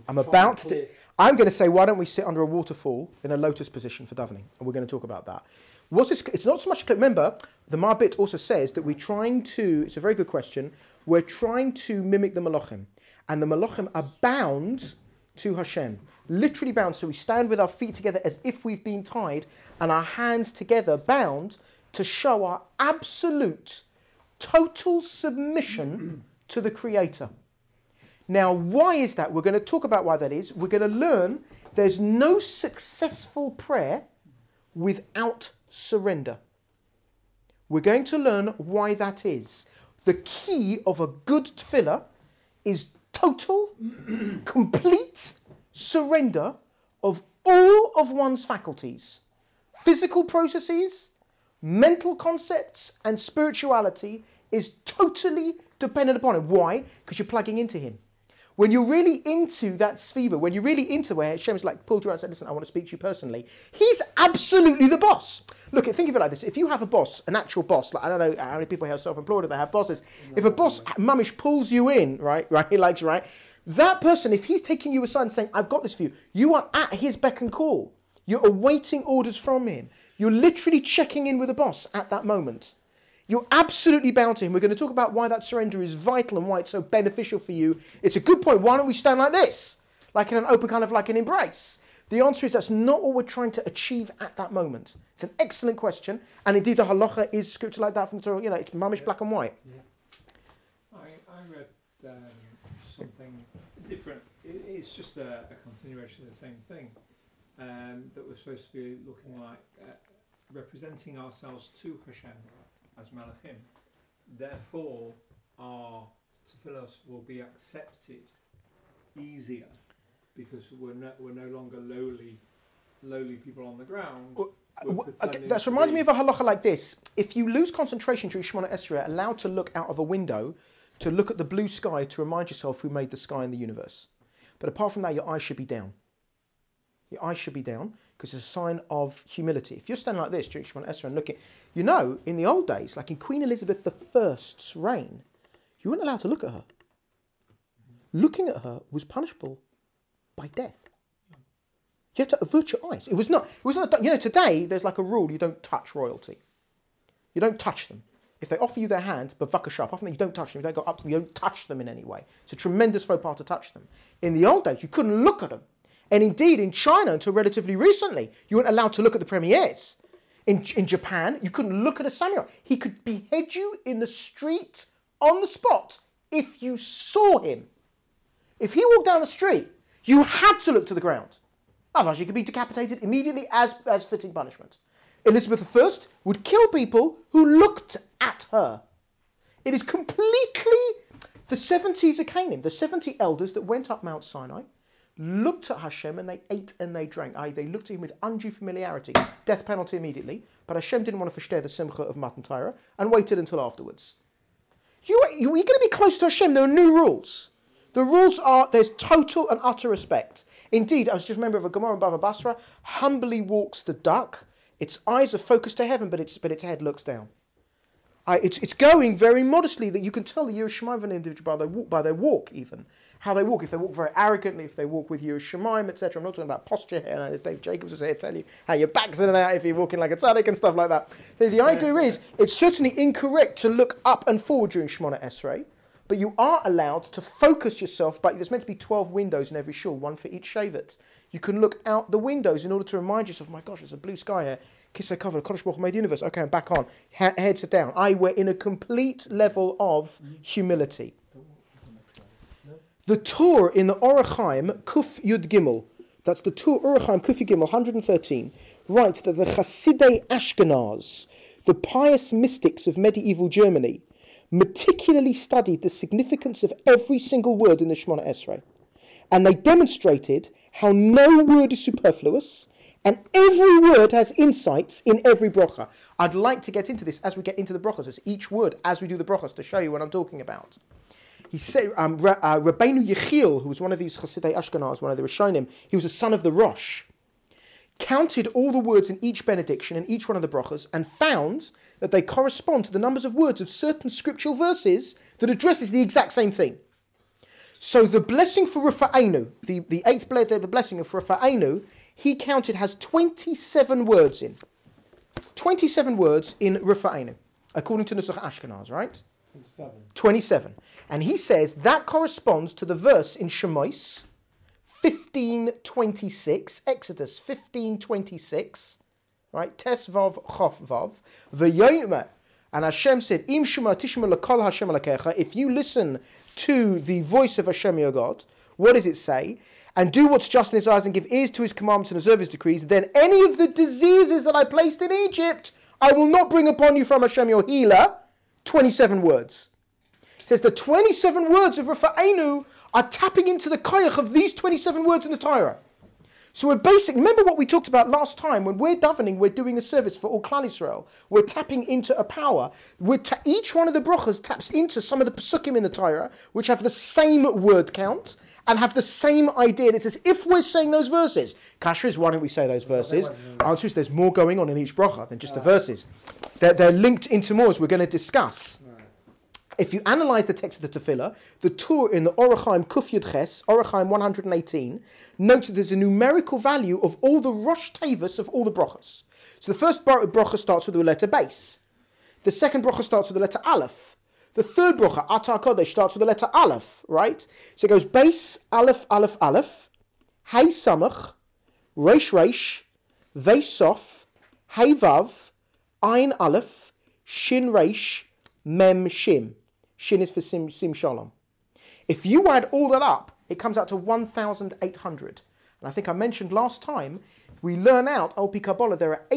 Speaker 1: I'm going to say, why don't we sit under a waterfall in a lotus position for davening? And we're going to talk about that. It's not so much, remember, the Marbit also says that we're trying to, it's a very good question, we're trying to mimic the Malachim. And the Malachim are bound to Hashem. Literally bound. So we stand with our feet together as if we've been tied, and our hands together bound to show our absolute, total submission to the Creator. Now, why is that? We're going to talk about why that is. We're going to learn there's no successful prayer without surrender. We're going to learn why that is. The key of a good tefillah is total, complete surrender of all of one's faculties. Physical processes, mental concepts, and spirituality is totally dependent upon him. Why? Because you're plugging into him. When you're really into that sviva, when you're really into where Hashem's like pulled you out and said, listen, I want to speak to you personally, he's absolutely the boss. Look, think of it like this. If you have a boss, an actual boss, like I don't know how many people are self-employed or they have bosses. If a boss, mamish, pulls you in, right, he likes you, right? That person, if he's taking you aside and saying, I've got this for you, you are at his beck and call. You're awaiting orders from him. You're literally checking in with the boss at that moment. You're absolutely bound to him. We're going to talk about why that surrender is vital and why it's so beneficial for you. It's a good point. Why don't we stand like this? Like in an open, kind of like an embrace. The answer is that's not what we're trying to achieve at that moment. It's an excellent question. And indeed, the halacha is scripture like that from the Torah. You know, it's mamish black and white.
Speaker 3: Yeah. I read something different. It's just a continuation of the same thing. That we're supposed to be looking like representing ourselves to Hashem as Malachim. Therefore, our tefillos will be accepted easier because we're no longer lowly people on the ground.
Speaker 1: That reminds me of a halacha like this. If you lose concentration during Shemona Esrei, allowed to look out of a window to look at the blue sky to remind yourself who made the sky and the universe. But apart from that, your eyes should be down. Your eyes should be down because it's a sign of humility. If you're standing like this during Shemona Esrei and looking, you know, in the old days, like in Queen Elizabeth I's reign, you weren't allowed to look at her. Looking at her was punishable by death. You had to avert your eyes. It was not, you know, today there's like a rule, you don't touch royalty. You don't touch them. If they offer you their hand, but vakasha, apart from that, you don't touch them, you don't go up to them, you don't touch them in any way. It's a tremendous faux pas to touch them. In the old days, you couldn't look at them. And indeed, in China, until relatively recently, you weren't allowed to look at the premiers. In Japan, you couldn't look at a samurai. He could behead you in the street, on the spot, if you saw him. If he walked down the street, you had to look to the ground. Otherwise, you could be decapitated immediately as fitting punishment. Elizabeth I would kill people who looked at her. It is completely the 70 Zakanim, the 70 elders that went up Mount Sinai, looked at Hashem and they ate and they drank. They looked at him with undue familiarity. Death penalty immediately. But Hashem didn't want to versteer the simcha of Matan Torah and waited until afterwards. You're going to be close to Hashem. There are new rules. The rules are there's total and utter respect. Indeed, I was just a member of a Gemara in Bava Basra. Humbly walks the duck. Its eyes are focused to heaven, but its head looks down. It's going very modestly that you can tell the Yiras Shamayim of an individual by their walk even. How they walk, if they walk very arrogantly, if they walk with Yiras Shamayim, etc. I'm not talking about posture here. Dave Jacobs was here to tell you how your back's in and out if you're walking like a tzaddik and stuff like that. The idea is, it's certainly incorrect to look up and forward during Shemona Esrei, but you are allowed to focus yourself, but there's meant to be 12 windows in every shul, one for each shevet. You can look out the windows in order to remind yourself, my gosh, there's a blue sky here. Kisei cover, Kodesh Baruch Hu made the universe. Okay, I'm back on. Heads are down. We're in a complete level of humility. The Tur in the Orach Chaim, Kuf Yud Gimel, that's the Tur Orach Chaim, Kuf Yud Gimel, 113, writes that the Chasidei Ashkenaz, the pious mystics of medieval Germany, meticulously studied the significance of every single word in the Shemona Esrei. And they demonstrated how no word is superfluous, and every word has insights in every bracha. I'd like to get into this as we get into the brachas, as each word, as we do the brachas, to show you what I'm talking about. He said, Rabbeinu Yechiel, who was one of these Chasidei Ashkenaz, one of the Rishonim, he was a son of the Rosh, counted all the words in each benediction, in each one of the brachas, and found that they correspond to the numbers of words of certain scriptural verses that addresses the exact same thing. So the blessing for Rafa'enu, the eighth blessing of Rafa'enu, he counted has 27 words in. 27 words in Rafa'enu, according to Nusach Ashkenaz, right? 27. And he says that corresponds to the verse in Shemos 15:26, Exodus 15:26, right? Tes Vav Chof Vav, V'yomer. And Hashem said, Im Shema Tishma L'Kol Hashem Alakecha, if you listen to the voice of Hashem your God, what does it say? And do what's just in his eyes and give ears to his commandments and observe his decrees, then any of the diseases that I placed in Egypt, I will not bring upon you from Hashem your healer. 27 words. It says the 27 words of Rafa'enu are tapping into the koyach of these 27 words in the Torah. So we're remember what we talked about last time, when we're davening, we're doing a service for all Klal Yisrael. We're tapping into a power. Each one of the brachas taps into some of the pesukim in the Torah, which have the same word count and have the same idea. And it says, if we're saying those verses, Kasher is, why don't we say those verses? Answer is, there's more going on in each bracha than just the verses. They're linked into more, as we're going to discuss. If you analyse the text of the Tefillah, the Tur in the Orach Chaim Kuf Yud Ches, Orach Chaim 118, notes that there's a numerical value of all the Rosh Tevus of all the brachas. So the first bracha starts with the letter Beis. The second bracha starts with the letter Aleph. The third bracha, Atar Kodesh, starts with the letter Aleph, right? So it goes Beis, Aleph, Aleph, Aleph, Hey Samach, Reish Reish, Vei Sof, Hey Vav, Ayin Aleph, Shin Reish, Mem Shim. Shin is for Sim Shalom. If you add all that up, it comes out to 1,800. And I think I mentioned last time, we learn out, Al Pi Kabbalah, there are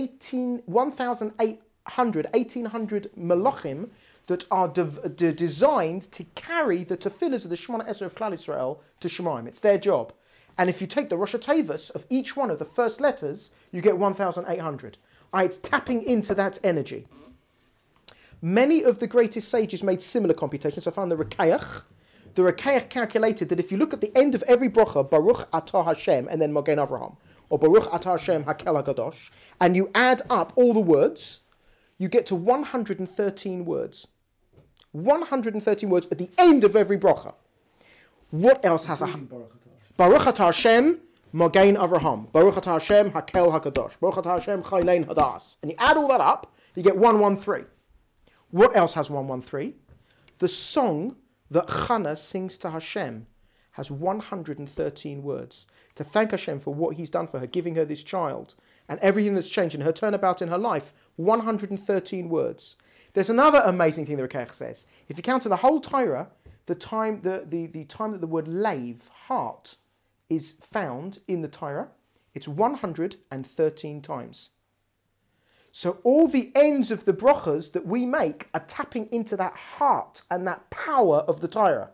Speaker 1: 1,800 malachim that are designed to carry the tefillahs of the Shemona Esrei of Klal Yisrael to Shemaim. It's their job. And if you take the Rosh Tevus of each one of the first letters, you get 1,800. It's tapping into that energy. Many of the greatest sages made similar computations. I found the Rekayach. The Rekayach calculated that if you look at the end of every bracha, Baruch Atah Hashem, and then Magen Avraham, or Baruch Atah Hashem Hakel HaKadosh, and you add up all the words, you get to 113 words. 113 words at the end of every bracha. What else has a... Baruch Atah Hashem, Magen Avraham. Baruch Atah Hashem Hakel HaKadosh. Baruch Atah Hashem Chaylein Hadas. And you add all that up, you get 113. What else has 113? The song that Chana sings to Hashem has 113 words. To thank Hashem for what he's done for her, giving her this child, and everything that's changed in her turnabout in her life, 113 words. There's another amazing thing the Rekayach says. If you count in the whole Torah, the time that the word lave, heart, is found in the Torah, it's 113 times. So all the ends of the brachas that we make are tapping into that heart and that power of the Torah.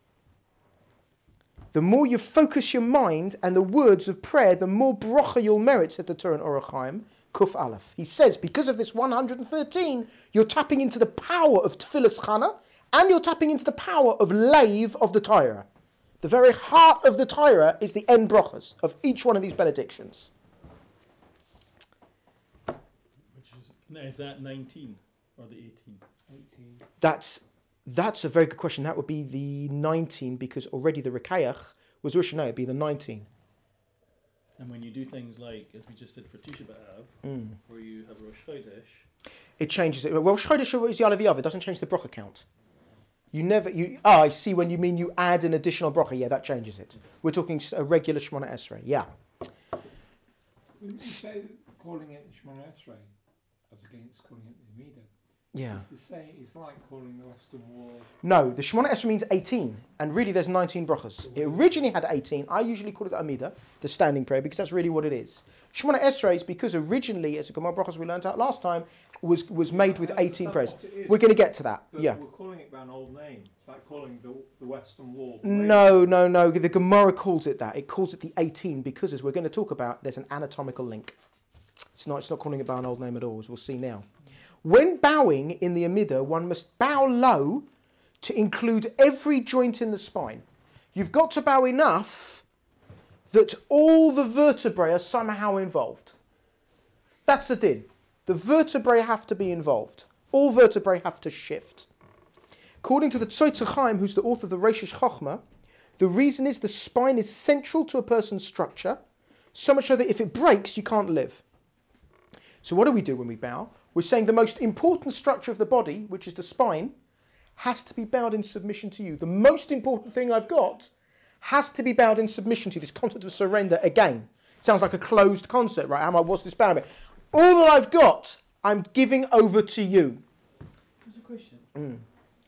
Speaker 1: The more you focus your mind and the words of prayer, the more bracha you'll merit, said the Torah in Orach Chaim, Kuf Aleph. He says, because of this 113, you're tapping into the power of Tfilas Chana, and you're tapping into the power of Leiv of the Torah. The very heart of the Torah is the end brachas of each one of these benedictions.
Speaker 2: Is that 19? or the 18?
Speaker 4: 18.
Speaker 1: That's a very good question. That would be the 19 because already the Rekayach was Rosh Hashanah. It'd be the 19.
Speaker 2: And when you do things like, as we just did for Tisha B'Av, where you have Rosh Chodesh,
Speaker 1: it changes it. Well, Rosh Chodesh is the other. It doesn't change the bracha count. I see when you mean you add an additional bracha. Yeah, that changes it. We're talking a regular Shemona Esrei. Yeah.
Speaker 3: When you say calling it Shemona Esrei as against calling it the Amida,
Speaker 1: Yeah.
Speaker 3: it's the same. It's like calling the Western Wall.
Speaker 1: No, the Shemona Esrei means 18, and really there's 19 brachas. It originally had 18. I usually call it the Amida, the standing prayer, because that's really what it is. Shemona Esrei is because originally, as a Gemara brachas we learned out last time, was made with 18 prayers. We're going to get to that.
Speaker 3: But
Speaker 1: Yeah.
Speaker 3: we're calling it by an old name. It's like calling the Western Wall.
Speaker 1: No. The Gemara calls it that. It calls it the 18 because, as we're going to talk about, there's an anatomical link. It's not calling it by an old name at all, as we'll see now. When bowing in the Amida, one must bow low to include every joint in the spine. You've got to bow enough that all the vertebrae are somehow involved. That's the din. The vertebrae have to be involved. All vertebrae have to shift. According to the Tzotzer Chaim, who's the author of the Reishish Chochmah, the reason is the spine is central to a person's structure, so much so that if it breaks, you can't live. So what do we do when we bow? We're saying the most important structure of the body, which is the spine, has to be bowed in submission to you. The most important thing I've got has to be bowed in submission to you. This concept of surrender, again, sounds like a closed concept, right? What's this bowing about? All that I've got, I'm giving over to you.
Speaker 5: There's a question. Who are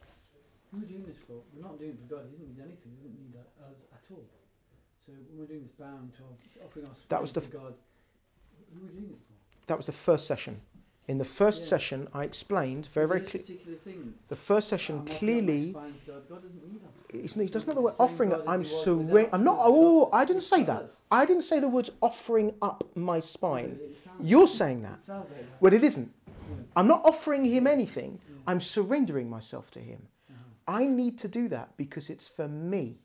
Speaker 5: we doing this for? We're not doing it for God. He doesn't need anything. He doesn't need us at all. So when we're doing this bowing to offering our spirit to God, who are we doing it for?
Speaker 1: That was the first session. In the first session, I explained very clearly. The first session clearly.
Speaker 5: God doesn't need us.
Speaker 1: He doesn't know the word offering it. I'm surrendering. I'm not. Oh, I didn't say that. I didn't say the words offering up my spine. You're saying that. Well, it isn't. I'm not offering him anything. I'm surrendering myself to him. I need to do that because it's for me.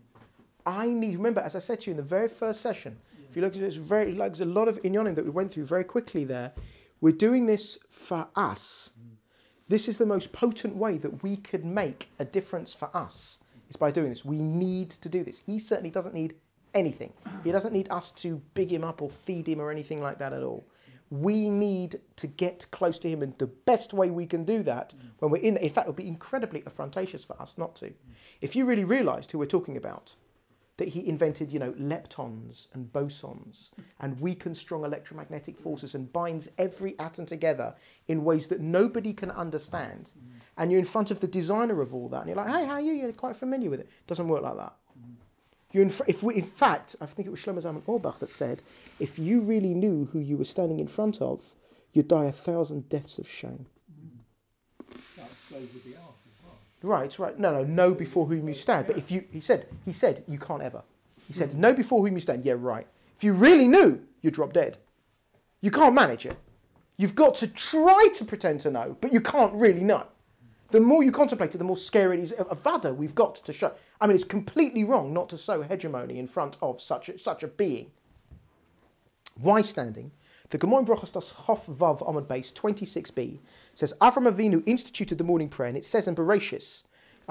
Speaker 1: Remember, as I said to you in the very first session, if you look at it, there's a lot of inyanim that we went through very quickly there. We're doing this for us. This is the most potent way that we could make a difference for us, is by doing this. We need to do this. He certainly doesn't need anything. He doesn't need us to big him up or feed him or anything like that at all. We need to get close to him, and the best way we can do that when we're in there, in fact, it would be incredibly affrontatious for us not to. If you really realised who we're talking about, that he invented, leptons and bosons and weakens strong electromagnetic forces and binds every atom together in ways that nobody can understand. And you're in front of the designer of all that, and you're like, hey, how are you? You're quite familiar with it. It doesn't work like that. In fact, I think it was Shlomo Zalman Auerbach that said, if you really knew who you were standing in front of, you'd die 1,000 deaths of shame.
Speaker 3: That's slave with the ark as well.
Speaker 1: Right. No, know before whom you stand. But if he said, you can't ever. He said, know before whom you stand. Yeah, right. If you really knew, you'd drop dead. You can't manage it. You've got to try to pretend to know, but you can't really know. The more you contemplate it, the more scary it is. A vada we've got to show. I mean, it's completely wrong not to show hegemony in front of such a being. Why standing? The Gemara in Brachos Dos Chof Vav Amud Beis 26b says Avram Avinu instituted the morning prayer, and it says in Bereshis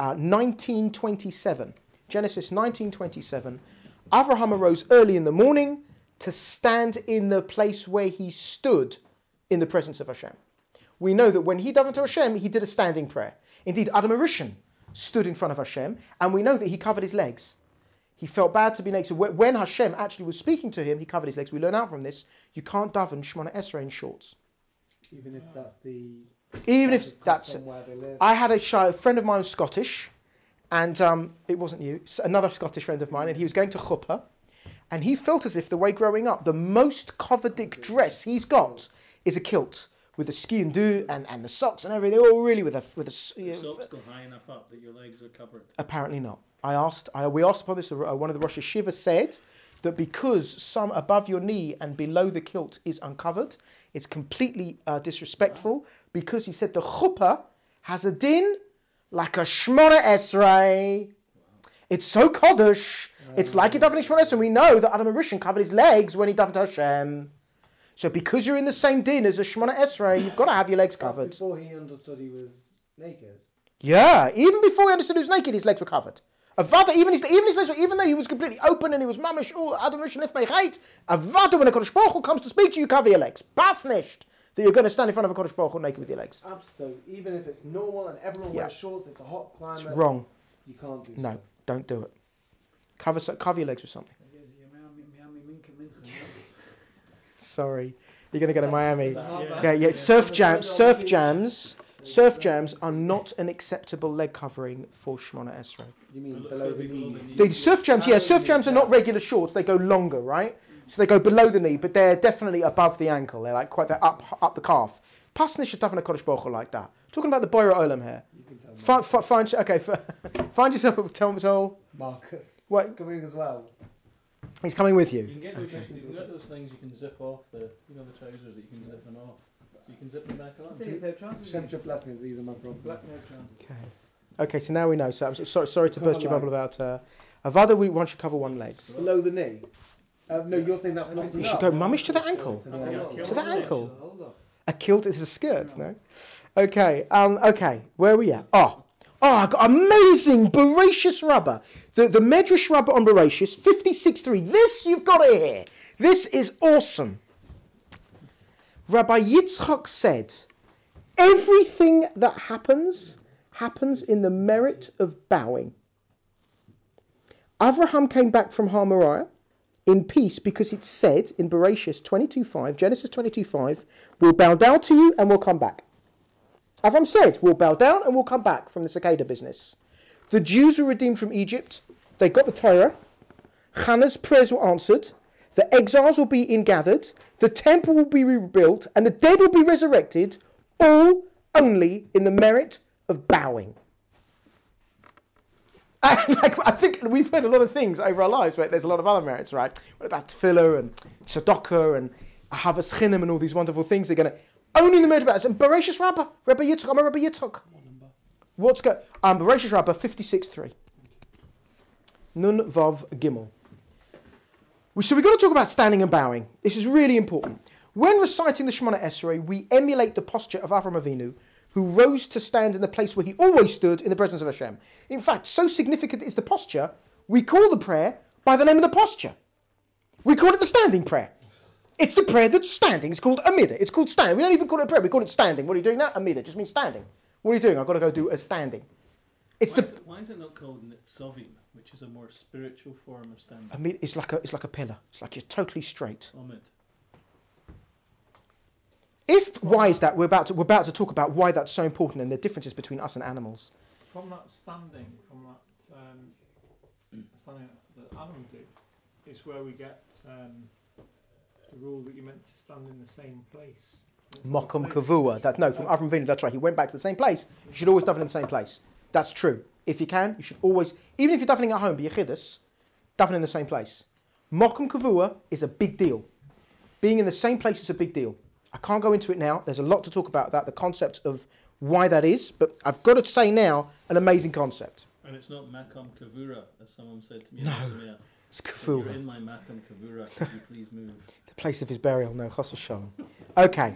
Speaker 1: 19:27, Genesis 19:27, Avraham arose early in the morning to stand in the place where he stood in the presence of Hashem. We know that when he davened to Hashem, he did a standing prayer. Indeed, Adam HaRishon stood in front of Hashem, and we know that he covered his legs. He felt bad to be naked. So when Hashem actually was speaking to him, he covered his legs. We learn out from this, you can't daven Shemona Esrei in shorts.
Speaker 4: Even if that's the...
Speaker 1: Even if that's...
Speaker 4: where they live.
Speaker 1: I had a friend of mine was Scottish, and it wasn't you, another Scottish friend of mine, and he was going to chuppah, and he felt as if the way growing up, the most coveted dress he's got is a kilt, with the ski and do and the socks and everything, all really with a
Speaker 2: The socks go high enough up that your legs are covered.
Speaker 1: Apparently not. We asked upon this. One of the Rosh Hashiva said that because some above your knee and below the kilt is uncovered, it's completely disrespectful. Because he said the chuppah has a din like a Shemona Esrei. It's so Kodesh. It's like a davening Shemona Esrei. We know that Adam HaRishon covered his legs when he davened to Hashem. So because you're in the same din as a Shemona Esrei, you've got to have your legs
Speaker 4: That's
Speaker 1: covered.
Speaker 4: before he understood he was naked.
Speaker 1: Yeah, even before he understood he was naked, his legs were covered. Avada, even his legs, even though he was completely open and he was mamish, all Adam Rishon Lifnei Chait, Avada, when a Kodesh Baruch Hu comes to speak to you, cover your legs. Pas nicht that you're going to stand in front of a Kodesh Baruch Hu naked with your legs.
Speaker 4: Absolutely. Even if it's normal and everyone wears shorts, it's a hot climate.
Speaker 1: It's wrong.
Speaker 4: You can't do
Speaker 1: No,
Speaker 4: so.
Speaker 1: don't do it. Cover your legs with something. Sorry, you're going to go to Miami. Yeah, surf jams are not an acceptable leg covering for Shemona Esrei.
Speaker 4: You mean below the knees?
Speaker 1: The surf jams are not regular shorts. They go longer, right? So they go below the knee, but they're definitely above the ankle. They're like they're up the calf. Pasnish Shatafna Kodesh Baruch Hu like that. Talking about the Boira Olam here.
Speaker 4: You can tell me.
Speaker 1: Find yourself a towel.
Speaker 4: Marcus.
Speaker 1: What?
Speaker 4: Coming as well.
Speaker 1: He's coming with you.
Speaker 2: You can get those things you can zip off the trousers that you can zip them off. So you can zip them back on.
Speaker 4: Shem should bless me, these are my problems.
Speaker 1: Okay, so now we know. So I'm sorry to burst your bubble about Avada. One should cover one leg.
Speaker 4: Below the knee. No, you're saying that's not
Speaker 1: You should go mummish to the ankle. To the ankle. A kilt is a skirt, no? Okay, where are we at? I got amazing Bereshis rubber. The Medrash rubber on Bereshis, 56.3. This you've got to hear. This is awesome. Rabbi Yitzchak said, everything that happens in the merit of bowing. Avraham came back from Har Moriah in peace because it said in Bereshis 22.5, Genesis 22.5, we'll bow down to you and we'll come back. Avram said, we'll bow down and we'll come back from the cicada business. The Jews were redeemed from Egypt. They got the Torah. Hannah's prayers were answered. The exiles will be ingathered. The temple will be rebuilt. And the dead will be resurrected. All only in the merit of bowing. I think we've heard a lot of things over our lives where there's a lot of other merits, right? What about tefillah and tzedakah and ahavas chinam and all these wonderful things? They're going to only in the merit of bowing. And Bereshis Rabbah, Rabbi Yitzchak, I'm a Rabbi Yitzchak. What's go? Bereshis Rabbah 56.3. Nun Vav Gimel. So we've got to talk about standing and bowing. This is really important. When reciting the Shemona Esrei, we emulate the posture of Avram Avinu, who rose to stand in the place where he always stood in the presence of Hashem. In fact, so significant is the posture, we call the prayer by the name of the posture. We call it the standing prayer. It's the prayer that's standing. It's called Amida. It's called standing. We don't even call it a prayer. We call it standing. What are you doing now? Amida. It just means standing. What are you doing? I've got to go do a standing.
Speaker 2: Why is it not called Nitzavim, which is a more spiritual form of standing?
Speaker 1: Amida, it's like a pillar. It's like you're totally straight.
Speaker 2: Omid.
Speaker 1: Why is that? We're about to talk about why that's so important and the differences between us and animals.
Speaker 3: From that standing that Adam did, is where we get the rule that you're meant to stand in the same place.
Speaker 1: Mokum kavua. From Avram Avinu. That's right. He went back to the same place. You should always daven in the same place. That's true. If you can, you should always, even if you're davening at home, be yechidus, daven in the same place. Mokum kavua is a big deal. Being in the same place is a big deal. I can't go into it now. There's a lot to talk about that, the concept of why that is. But I've got to say now, an amazing concept.
Speaker 2: And it's not Makam Kavura, as someone said to me.
Speaker 1: No, it's Kavura.
Speaker 2: You're in my Makam Kavura, could you please move?
Speaker 1: The place of his burial, no, Chos v'Shalom. Okay.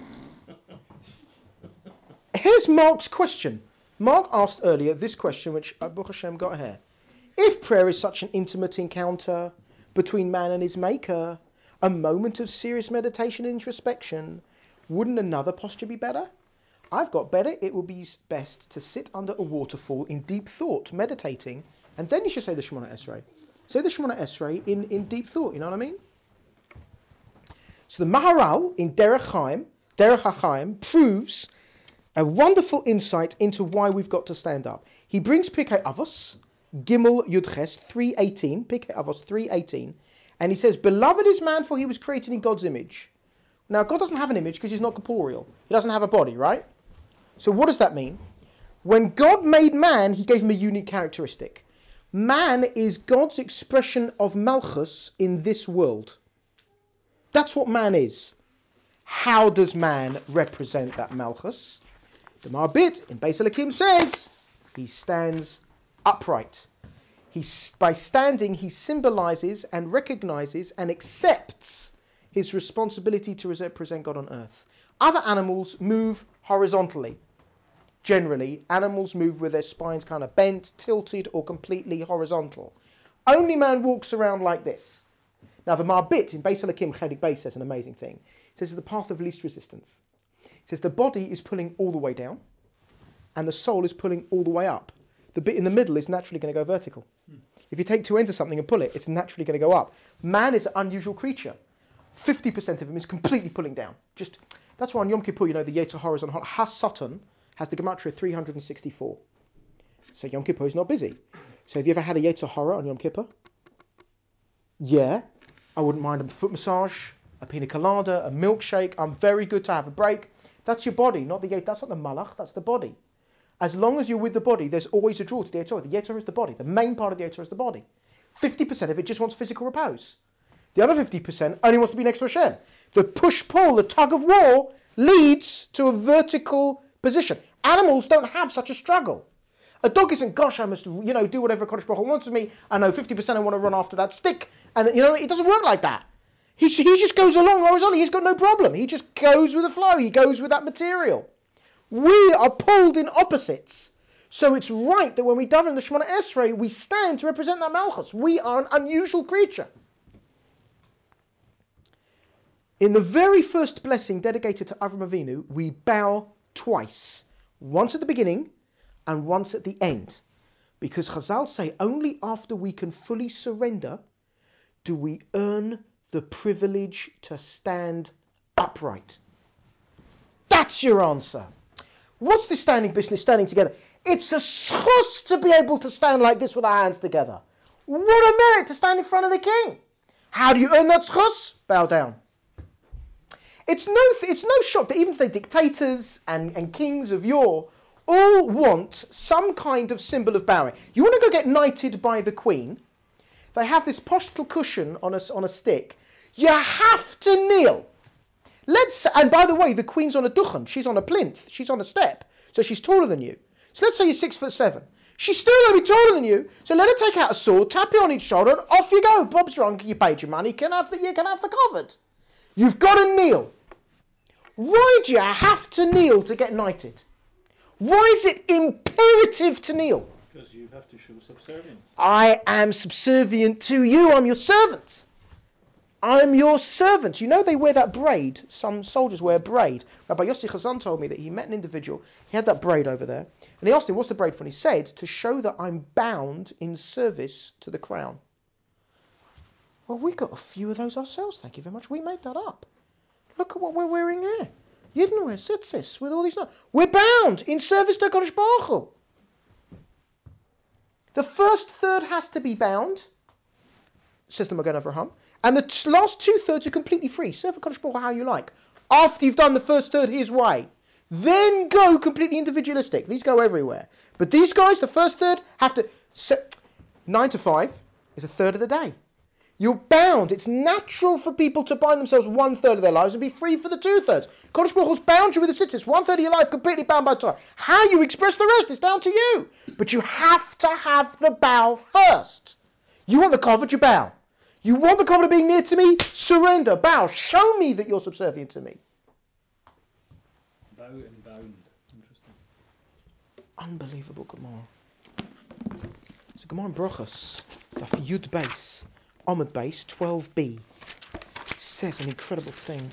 Speaker 1: Here's Mark's question. Mark asked earlier this question, which Baruch Hashem got here. If prayer is such an intimate encounter between man and his maker, a moment of serious meditation and introspection, wouldn't another posture be better? I've got better. It would be best to sit under a waterfall in deep thought, meditating, and then you should say the Shemona Esrei. Say the Shemona Esrei in deep thought, you know what I mean? So the Maharal in Derech HaChaim proves a wonderful insight into why we've got to stand up. He brings Pirkei Avos, Gimel Yudches 3:18, Pirkei Avos 3:18, and he says, "Beloved is man, for he was created in God's image." Now, God doesn't have an image because he's not corporeal. He doesn't have a body, right? So what does that mean? When God made man, he gave him a unique characteristic. Man is God's expression of Malchus in this world. That's what man is. How does man represent that Malchus? The Marbit in Beis Elokim says he stands upright. By standing, he symbolizes and recognizes and accepts his responsibility to represent God on earth. Other animals move horizontally. Generally, animals move with their spines kind of bent, tilted, or completely horizontal. Only man walks around like this. Now, the Marbit in Beis Halakim Chelik Beis says an amazing thing. It says it's the path of least resistance. It says the body is pulling all the way down, and the soul is pulling all the way up. The bit in the middle is naturally going to go vertical. If you take two ends of something and pull it, it's naturally going to go up. Man is an unusual creature. 50% of him is completely pulling down. That's why on Yom Kippur, the Yetzer Hara is on Has-Satan has the gematria 364. So Yom Kippur is not busy. So have you ever had a Yetzer Hara on Yom Kippur? Yeah. I wouldn't mind a foot massage, a pina colada, a milkshake. I'm very good to have a break. That's your body, not the Yetzer. That's not the Malach, that's the body. As long as you're with the body, there's always a draw to the Yetzer Hara. The Yetzer Hara is the body. The main part of the Yetzer Hara is the body. 50% of it just wants physical repose. The other 50% only wants to be next to Hashem. The push-pull, the tug-of-war leads to a vertical position. Animals don't have such a struggle. A dog isn't, gosh, I must, do whatever Kodesh Baruch Hu wants of me. I know 50% I want to run after that stick. And, it doesn't work like that. He just goes along horizontally. He's got no problem. He just goes with the flow. He goes with that material. We are pulled in opposites. So it's right that when we daven the Shemona Esrei, we stand to represent that Malchus. We are an unusual creature. In the very first blessing dedicated to Avram Avinu, we bow twice. Once at the beginning and once at the end. Because Chazal say only after we can fully surrender do we earn the privilege to stand upright. That's your answer. What's this standing business, standing together? It's a schus to be able to stand like this with our hands together. What a merit to stand in front of the king. How do you earn that schus? Bow down. It's no shock that even the dictators and kings of yore all want some kind of symbol of bowing. You want to go get knighted by the queen? They have this poshtel cushion on a stick. You have to kneel. And by the way, the queen's on a duchen. She's on a plinth. She's on a step. So she's taller than you. So let's say you're 6'7". She's still going to be taller than you. So let her take out a sword, tap you on each shoulder, and off you go. Bob's drunk. You paid your money. You can have the covered. You've got to kneel. Why do you have to kneel to get knighted? Why is it imperative to kneel?
Speaker 2: Because you have to show subservience.
Speaker 1: I am subservient to you. I'm your servant. I'm your servant. They wear that braid. Some soldiers wear a braid. Rabbi Yossi Chazan told me that he met an individual. He had that braid over there. And he asked him, what's the braid for? And he said, to show that I'm bound in service to the crown. Well, we got a few of those ourselves, thank you very much. We made that up. Look at what we're wearing here. Yidnuah, Sitzis, with all these... We're bound in service to Kodesh Baruch Hu. The first third has to be bound, says the Magen Avraham, and the last 2/3 are completely free. Serve Kodesh Baruch Hu how you like. After you've done the first third his way, then go completely individualistic. These go everywhere. But these guys, the first third, have to... 9 to 5 is a third of the day. You're bound. It's natural for people to bind themselves 1/3 of their lives and be free for the 2/3. Kodesh Baruch Hu's bound you with the Sitzis. 1/3 of your life completely bound by Torah. How you express the rest is down to you. But you have to have the bow first. You want the covet, you bow. You want the covet of being near to me? Surrender. Bow. Show me that you're subservient to me.
Speaker 2: Bow and bound. Interesting.
Speaker 1: Unbelievable Gemara. It's a Gemara in Brochus. Daf Yud Beis. Amud Beis 12b. It says an incredible thing.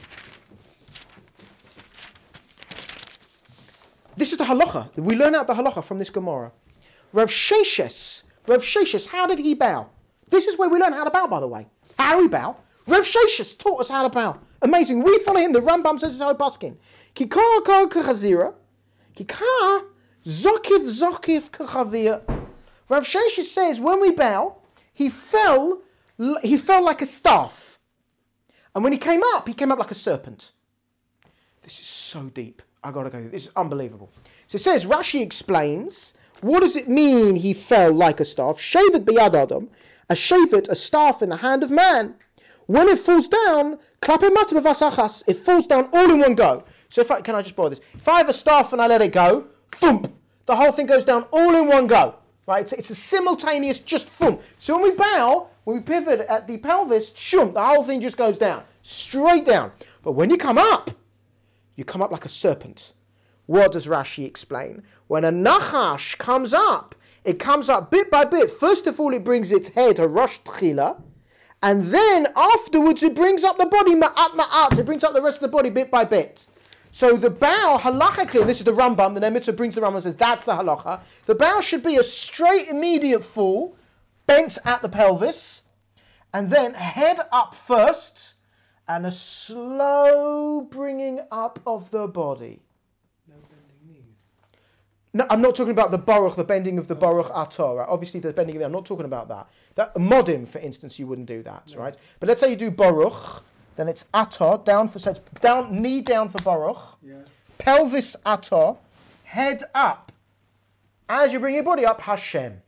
Speaker 1: This is the halacha. We learn out the halacha from this Gemara. Rav Sheshes, how did he bow? This is where we learn how to bow, by the way. How do we bow? Rav Sheshes taught us how to bow. Amazing. We follow him. The Rambam says it's how Baskin. Kikar kar kachazira. Kikar zokif kachavir. Rav Sheshes says when we bow, he fell like a staff. And when he came up like a serpent. This is so deep. I gotta go. This is unbelievable. So it says, Rashi explains, what does it mean he fell like a staff? Shevet biyad adam, a shevet, a staff in the hand of man. When it falls down, klape mata b'vasachas, it falls down all in one go. So can I just borrow this? If I have a staff and I let it go, thump, the whole thing goes down all in one go. Right? It's a simultaneous just thump. So when we bow, when we pivot at the pelvis, shum, the whole thing just goes down. straight down. But when you come up like a serpent. What does Rashi explain? When a nachash comes up, it comes up bit by bit. First of all, it brings its head, a rosh tchila, and then afterwards it brings up the body, ma'at ma'at. It brings up the rest of the body bit by bit. So the bow, halachically, and this is the Rambam, the Nemitza brings the Rambam and says that's the halacha. The bow should be a straight, immediate fall, bent at the pelvis, and then head up first, and a slow bringing up of the body.
Speaker 3: No bending knees.
Speaker 1: No, I'm not talking about the baruch, the bending of the baruch ator. Right? Obviously, the bending there. I'm not talking about that. That modim, for instance, you wouldn't do that, right? But let's say you do baruch, then it's ator down for knee down for baruch, pelvis ator, head up. As you bring your body up, Hashem.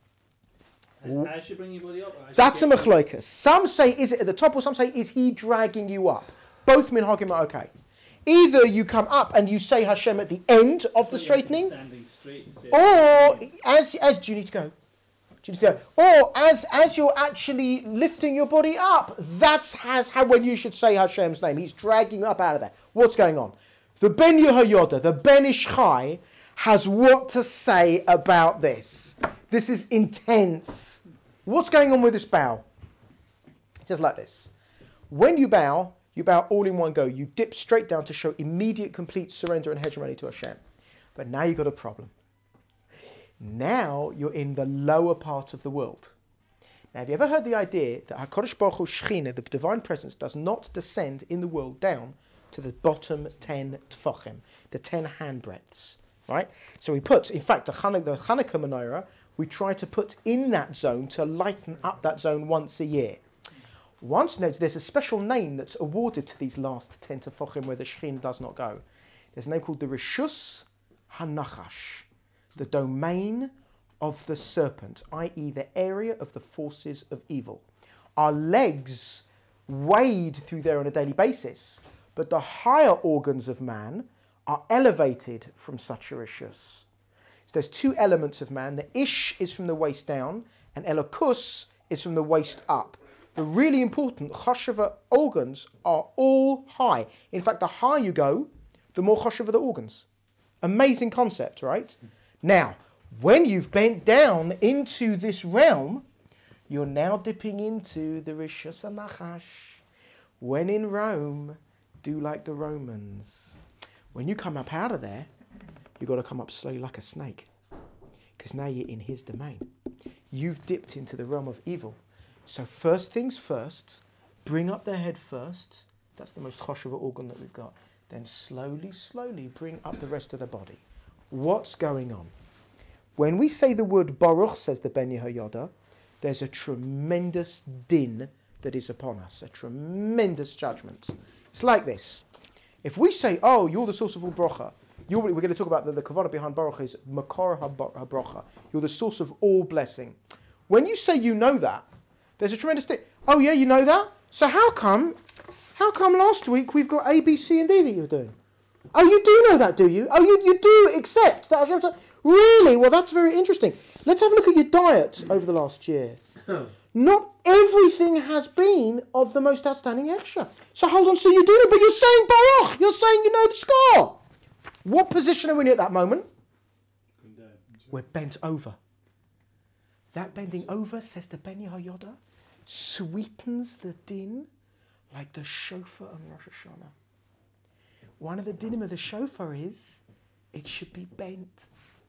Speaker 2: As you bring your body up.
Speaker 1: That's a machlokas. Some say is it at the top, or some say is he dragging you up. Both minhagim are okay. Either you come up and you say Hashem at the end of the straightening, or as do you need to go? Or as you're actually lifting your body up, that's how when you should say Hashem's name. He's dragging you up out of there. What's going on? The Ben Yehoyada, the Ben Ish Chai, has what to say about this. This is intense. What's going on with this bow? It's just like this. When you bow all in one go. You dip straight down to show immediate, complete surrender and hegemony to Hashem. But now you've got a problem. Now you're in the lower part of the world. Now, have you ever heard the idea that HaKadosh Baruch Hu Shechina, the divine presence, does not descend in the world down to the bottom 10 tefachim, the 10 handbreadths, right? So we put, in fact, the Hanukkah menorah, we try to put in that zone to lighten up that zone once a year. Once noted, there's a special name that's awarded to these last 10 tefachim where the Shechina does not go. There's a name called the Rishus HaNachash, the domain of the serpent, i.e. the area of the forces of evil. Our legs wade through there on a daily basis, but the higher organs of man are elevated from such a rishus. So there's two elements of man. The ish is from the waist down, and elokus is from the waist up. The really important chosheva organs are all high. In fact, the higher you go, the more chosheva the organs. Amazing concept, right? Now, when you've bent down into this realm, you're now dipping into the Rishus HaNachash. When in Rome, do like the Romans. When you come up out of there, you've got to come up slowly like a snake. Because now you're in his domain. You've dipped into the realm of evil. So first things first, bring up the head first. That's the most chosheva organ that we've got. Then slowly, slowly bring up the rest of the body. What's going on? When we say the word Baruch, says the Ben Yehoyada, there's a tremendous din that is upon us, a tremendous judgment. It's like this. If we say, oh, you're the source of all bracha, we're going to talk about the kavanah behind Baruch is Makor HaBracha. You're the source of all blessing. When you say you know that, there's a tremendous din. Oh yeah, you know that? So how come last week we've got A, B, C, and D that you're doing? Oh, you do know that, do you? Oh, you do accept that Hashem said, really? Well, that's very interesting. Let's have a look at your diet over the last year. Not everything has been of the most outstanding extra. So hold on, so you do know, but you're saying Baruch. You're saying you know the score. What position are we in at that moment? We're bent over. That bending over, says the Ben Yehoyada, sweetens the din like the shofar on Rosh Hashanah. One of the dinim of the shofar is it should be bent.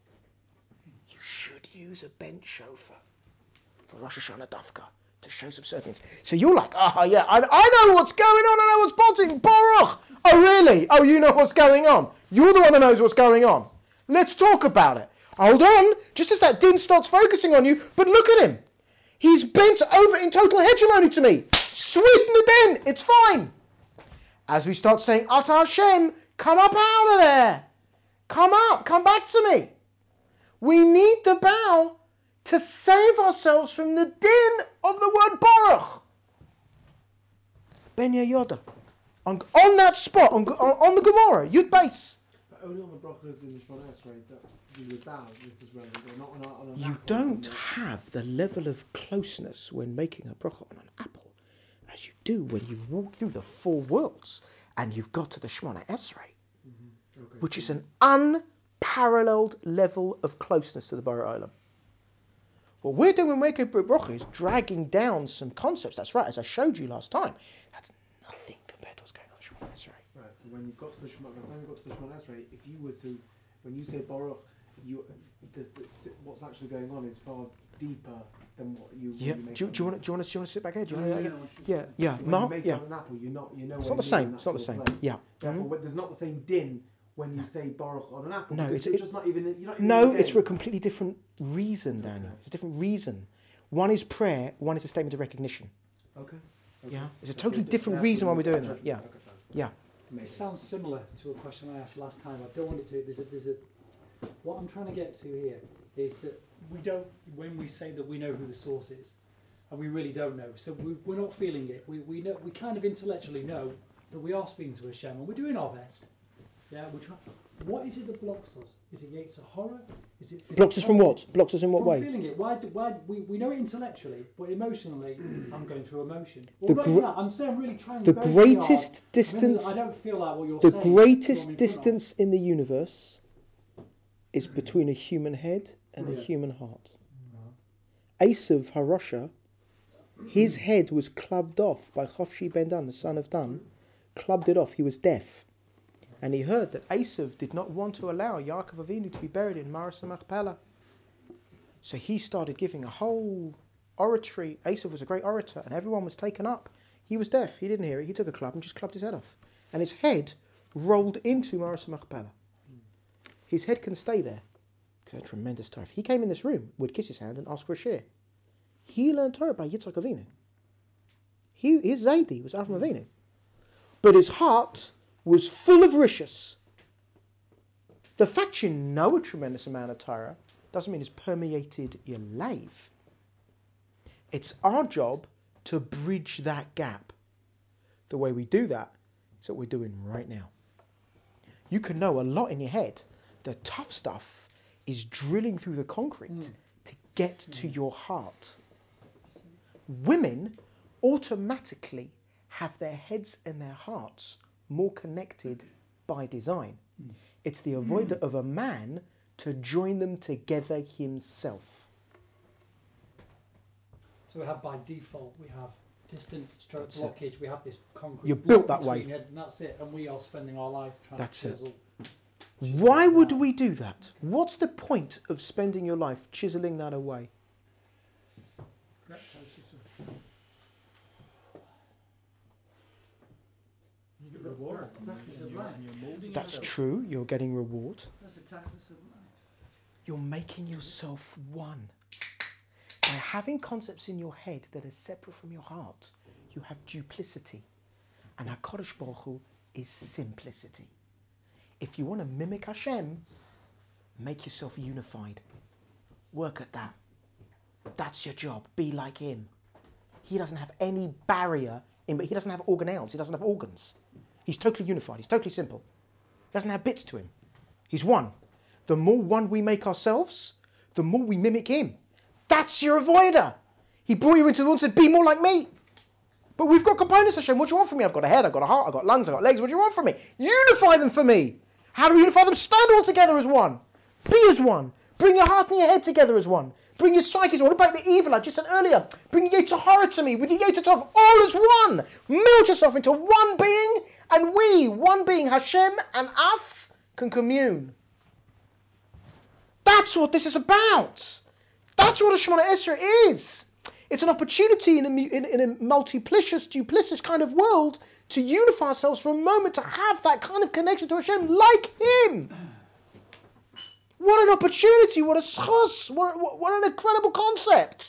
Speaker 1: You should use a bent shofar for Rosh Hashanah Dafka to show subservience. So you're like, yeah, I know what's going on. I know what's potting. Baruch. Oh, really? Oh, you know what's going on. You're the one that knows what's going on. Let's talk about it. Hold on. Just as that din starts focusing on you, but look at him. He's bent over in total hegemony to me. Sweeten the din. It's fine. As we start saying, Ata Hashem, come up out of there. Come up. Come back to me. We need the bow to save ourselves from the din of the word Baruch. Ben Yehoyada. On that spot, on the Gemara, Yud Beis.
Speaker 4: But only on the brachas in the Shmones, right? That you bow. This is relevant. They're not on a
Speaker 1: You don't have the level of closeness when making a bracha on an apple as you do when you've walked through the 4 worlds and you've got to the Shemona Esrei, which is an unparalleled level of closeness to the Borei Olam. What we're doing when we're Brit Brocha is dragging down some concepts. That's right, as I showed you last time. That's nothing compared to what's going on in Shemona Esrei.
Speaker 4: Right, so when you got to the Shemona, by the time you got to the Shemona Esrei, if you were to, when you say Baruch, what's actually going on is far deeper than what you.
Speaker 1: Yeah.
Speaker 4: When you
Speaker 1: Do you want to sit back here? Do you want to?
Speaker 5: Yeah.
Speaker 1: Yeah.
Speaker 4: So when you make it on an apple, you know.
Speaker 1: It's not the same. It's not the same. Yeah.
Speaker 4: Therefore, there's not the same din when you say Baruch on an apple.
Speaker 1: No,
Speaker 4: it's just not even. You're not even
Speaker 1: No,
Speaker 4: in
Speaker 1: it's
Speaker 4: the
Speaker 1: for a
Speaker 4: game.
Speaker 1: completely different reason, Daniel. It's a different reason. One is prayer. One is a statement of recognition.
Speaker 4: Okay.
Speaker 1: Yeah. It's a totally different reason why we're doing that. Yeah.
Speaker 4: Okay, fine.
Speaker 1: Yeah.
Speaker 5: It sounds similar to a question I asked last time. I don't want it to. There's a. What I'm trying to get to here is that we don't. When we say that we know who the source is, and we really don't know, so we're not feeling it. We know. We kind of intellectually know that we are speaking to Hashem, and we're doing our best. Yeah, we're trying. What is it that blocks us? Is it Yetzer Hara? Is it
Speaker 1: Blocks us from what? Blocks us in what
Speaker 5: from
Speaker 1: way?
Speaker 5: feeling it. Why we know it intellectually, but emotionally, I'm going through emotion.
Speaker 1: The
Speaker 5: Well,
Speaker 1: gr-
Speaker 5: not I'm saying I'm really trying.
Speaker 1: The
Speaker 5: very, very hard.
Speaker 1: greatest
Speaker 5: I
Speaker 1: distance.
Speaker 5: don't feel like what you're
Speaker 1: The
Speaker 5: saying.
Speaker 1: greatest distance in the universe is between a human head and a human heart. Esav Harosha, his head was clubbed off by Chofshi ben Dan, the son of Dan, clubbed it off. He was deaf. And he heard that Esav did not want to allow Yaakov Avinu to be buried in Marasa Machpelah. So he started giving a whole oratory. Esav was a great orator, and everyone was taken up. He was deaf. He didn't hear it. He took a club and just clubbed his head off. And his head rolled into Marasa Machpelah. His head can stay there. A tremendous Torah. If he came in this room, would kiss his hand and ask for a share. He learned Torah by Yitzhak Avinu. His Zaidi was Avram Avinu. But his heart was full of rishus. The fact you know a tremendous amount of Torah doesn't mean it's permeated your life. It's our job to bridge that gap. The way we do that is what we're doing right now. You can know a lot in your head. The tough stuff is drilling through the concrete to get to your heart. Women automatically have their heads and their hearts more connected by design. It's the avoider of a man to join them together himself.
Speaker 5: So we have by default, we have distance, stroke
Speaker 1: That's
Speaker 5: blockage, we have this concrete.
Speaker 1: You're built
Speaker 5: block
Speaker 1: that way.
Speaker 5: between head, and that's it. And we are spending our life trying
Speaker 1: That's
Speaker 5: to
Speaker 1: it.
Speaker 5: chisel.
Speaker 1: Why would we do that? What's the point of spending your life chiseling that away?
Speaker 2: You get reward.
Speaker 5: That's
Speaker 2: And you're molding
Speaker 1: That's
Speaker 2: yourself.
Speaker 1: true, you're getting reward.
Speaker 5: the tactics of life.
Speaker 1: You're making yourself one. By having concepts in your head that are separate from your heart, you have duplicity. And HaKadosh Baruch Hu is simplicity. If you want to mimic Hashem, make yourself unified. Work at that. That's your job. Be like him. He doesn't have any barrier, but he doesn't have organelles. He doesn't have organs. He's totally unified. He's totally simple. He doesn't have bits to him. He's one. The more one we make ourselves, the more we mimic him. That's your avoider. He brought you into the world and said, be more like me. But we've got components, Hashem. What do you want from me? I've got a head, I've got a heart, I've got lungs, I've got legs. What do you want from me? Unify them for me. How do we unify them? Stand all together as one. Be as one. Bring your heart and your head together as one. Bring your psyche as one. What about the evil I just said earlier? Bring your Yetzer Hara to me with your Yetzer Tov all as one. Meld yourself into one being, and we, one being, Hashem and us, can commune. That's what this is about. That's what a Shemona Esrei is. It's an opportunity in a multiplicious, duplicitous kind of world to unify ourselves for a moment, to have that kind of connection to Hashem like him. What an opportunity, what a schus, what an incredible concept.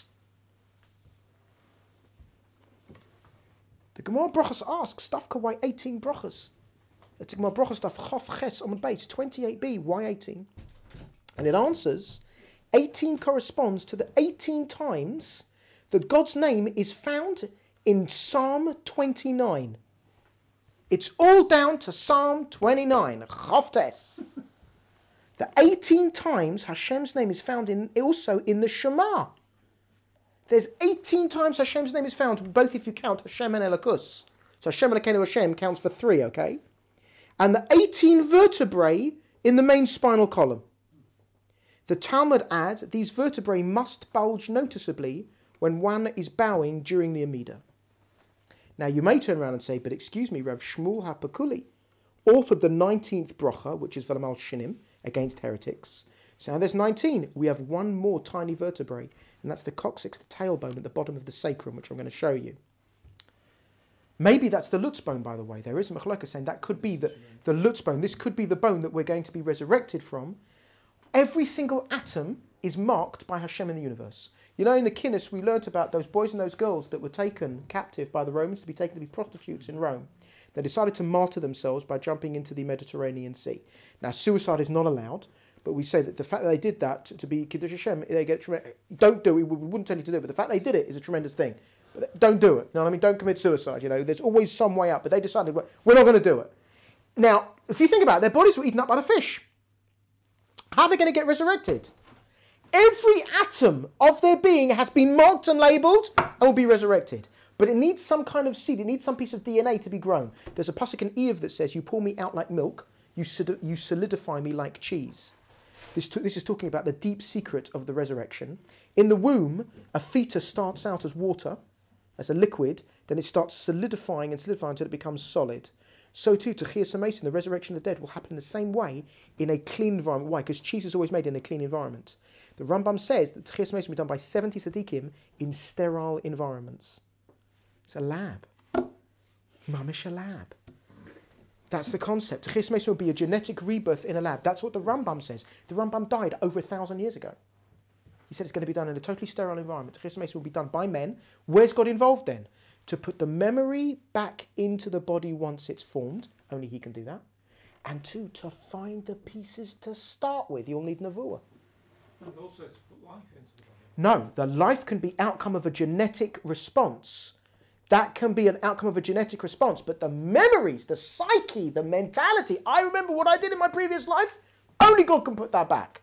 Speaker 1: The Gemara Brachos asks, Dafka, why 18 Brachos? It's Gemara Brachos Daf Chof Ches on the base, 28b, why 18? And it answers, 18 corresponds to the 18 times that God's name is found in Psalm 29. It's all down to Psalm 29, Chof Tes. The 18 times Hashem's name is found also in the Shema. There's 18 times Hashem's name is found, both if you count Hashem and Elokus. So Hashem Elokeinu Hashem counts for 3, okay? And the 18 vertebrae in the main spinal column. The Talmud adds these vertebrae must bulge noticeably when one is bowing during the Amidah. Now you may turn around and say, but excuse me, Rav Shmuel HaPakuli authored the 19th bracha, which is Velamal Shinim, against heretics. So now there's 19. We have one more tiny vertebrae, and that's the coccyx, the tailbone at the bottom of the sacrum, which I'm going to show you. Maybe that's the Lutz bone, by the way. There is a Machloka saying that could be the Lutz bone. This could be the bone that we're going to be resurrected from. Every single atom is marked by Hashem in the universe. You know, in the Kinnis, we learnt about those boys and those girls that were taken captive by the Romans to be taken to be prostitutes in Rome. They decided to martyr themselves by jumping into the Mediterranean Sea. Now, suicide is not allowed, but we say that the fact that they did that to be Kiddush Hashem, they get don't do it. We wouldn't tell you to do it, but the fact they did it is a tremendous thing. Don't do it. You know what I mean? Don't commit suicide. You know, there's always some way out, but they decided we're not going to do it. Now, if you think about it, their bodies were eaten up by the fish. How are they going to get resurrected? Every atom of their being has been marked and labelled and will be resurrected. But it needs some kind of seed. It needs some piece of DNA to be grown. There's a pasuk in Eiv that says, you pour me out like milk, you solidify me like cheese. This is talking about the deep secret of the resurrection. In the womb, a fetus starts out as water, as a liquid, then it starts solidifying until it becomes solid. So too, to Chias HaMesim, the resurrection of the dead will happen in the same way in a clean environment. Why? Because cheese is always made in a clean environment. The Rambam says that Chias HaMesim will be done by 70 tzaddikim in sterile environments. It's a lab. Mamish a lab. That's the concept. Chias HaMesim will be a genetic rebirth in a lab. That's what the Rambam says. The Rambam died over 1,000 years ago. He said it's going to be done in a totally sterile environment. Chias HaMesim will be done by men. Where's God involved then? To put the memory back into the body once it's formed. Only he can do that. And two, to find the pieces to start with. You'll need Nevuah.
Speaker 3: And also to put life into the body.
Speaker 1: No, the life can be outcome of a genetic response. That can be an outcome of a genetic response. But the memories, the psyche, the mentality, I remember what I did in my previous life, only God can put that back.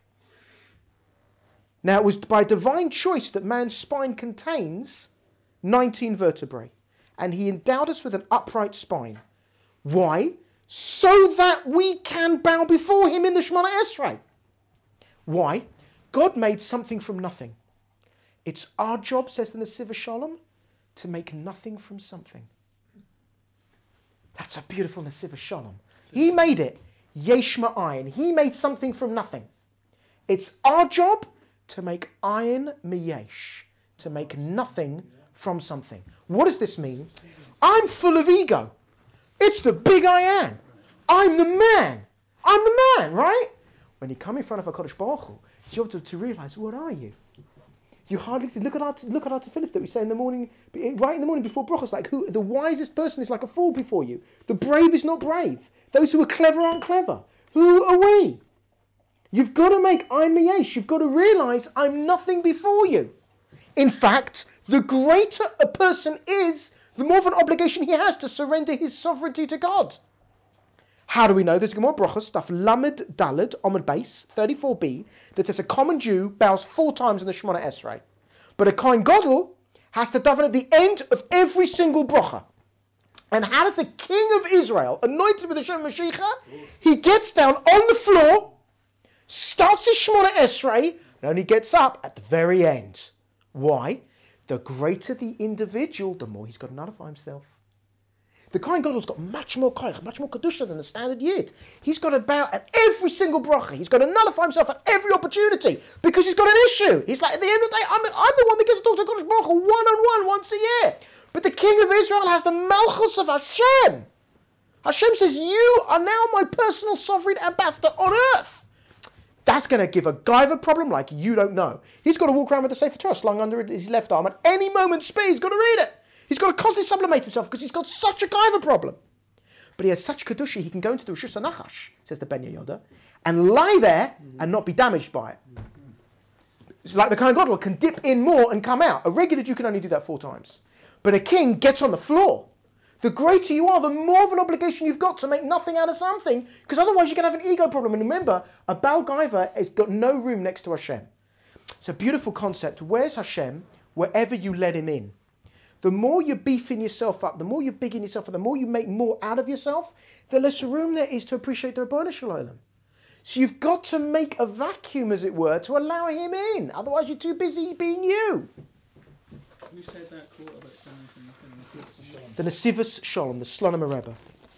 Speaker 1: Now, it was by divine choice that man's spine contains 19 vertebrae. And he endowed us with an upright spine. Why? So that we can bow before him in the Shemona Esrei. Why? God made something from nothing. It's our job, says the Nesiv Shalom, to make nothing from something. That's a beautiful Nesiv Shalom. He made it. Yesh ma'ayin. He made something from nothing. It's our job to make ayin miyesh, to make nothing from something. What does this mean? I'm full of ego. It's the big I am. I'm the man. I'm the man, right? When you come in front of a Kodesh Baruch Hu, you have to realize, what are you? You hardly see. Look at our tefillas that we say in the morning, right in the morning before brachos. Like the wisest person is like a fool before you. The brave is not brave. Those who are clever aren't clever. Who are we? You've got to make I'm Miyesh. You've got to realize I'm nothing before you. In fact, the greater a person is, the more of an obligation he has to surrender his sovereignty to God. How do we know? There's a Gemara Brachos, stuff Lamed Daled, Omid Base, 34b, that says a common Jew bows 4 times in the Shemona Esrei. But a Kohen Gadol has to daven at the end of every single bracha. And how does a king of Israel, anointed with the Shem Mashiach, he gets down on the floor, starts his Shemona Esrei, and only gets up at the very end. Why? The greater the individual, the more he's got to nullify himself. The Kohen Gadol's got much more koich, much more kedusha than the standard yid. He's got to bow at every single bracha. He's got to nullify himself at every opportunity because he's got an issue. He's like, at the end of the day, I'm the one that gets to talk to Kodesh Baruch Hu one-on-one once a year. But the king of Israel has the Malchus of Hashem. Hashem says, you are now my personal sovereign ambassador on earth. That's going to give a guy a problem like you don't know. He's got to walk around with the Sefer Torah slung under his left arm. At any moment, he's got to read it. He's got to constantly sublimate himself because he's got such a gaiva problem. But he has such kedusha, he can go into the Rosh Hashanah, says the Ben Yehoyada, and lie there and not be damaged by it. It's like the Kohen Gadol can dip in more and come out. A regular Jew can only do that 4 times. But a king gets on the floor. The greater you are, the more of an obligation you've got to make nothing out of something, because otherwise you're going to have an ego problem. And remember, a Baal Gaiva has got no room next to Hashem. It's a beautiful concept. Where's Hashem? wherever you let him in. The more you're beefing yourself up, the more you're bigging yourself up, the more you make more out of yourself, the less room there is to appreciate the Ribono Shel Olam. So you've got to make a vacuum, as it were, to allow him in. Otherwise you're too busy being you.
Speaker 2: Who said that quote about sending to nothing?
Speaker 1: The Nesivos Shalom, the Slonim Rebbe.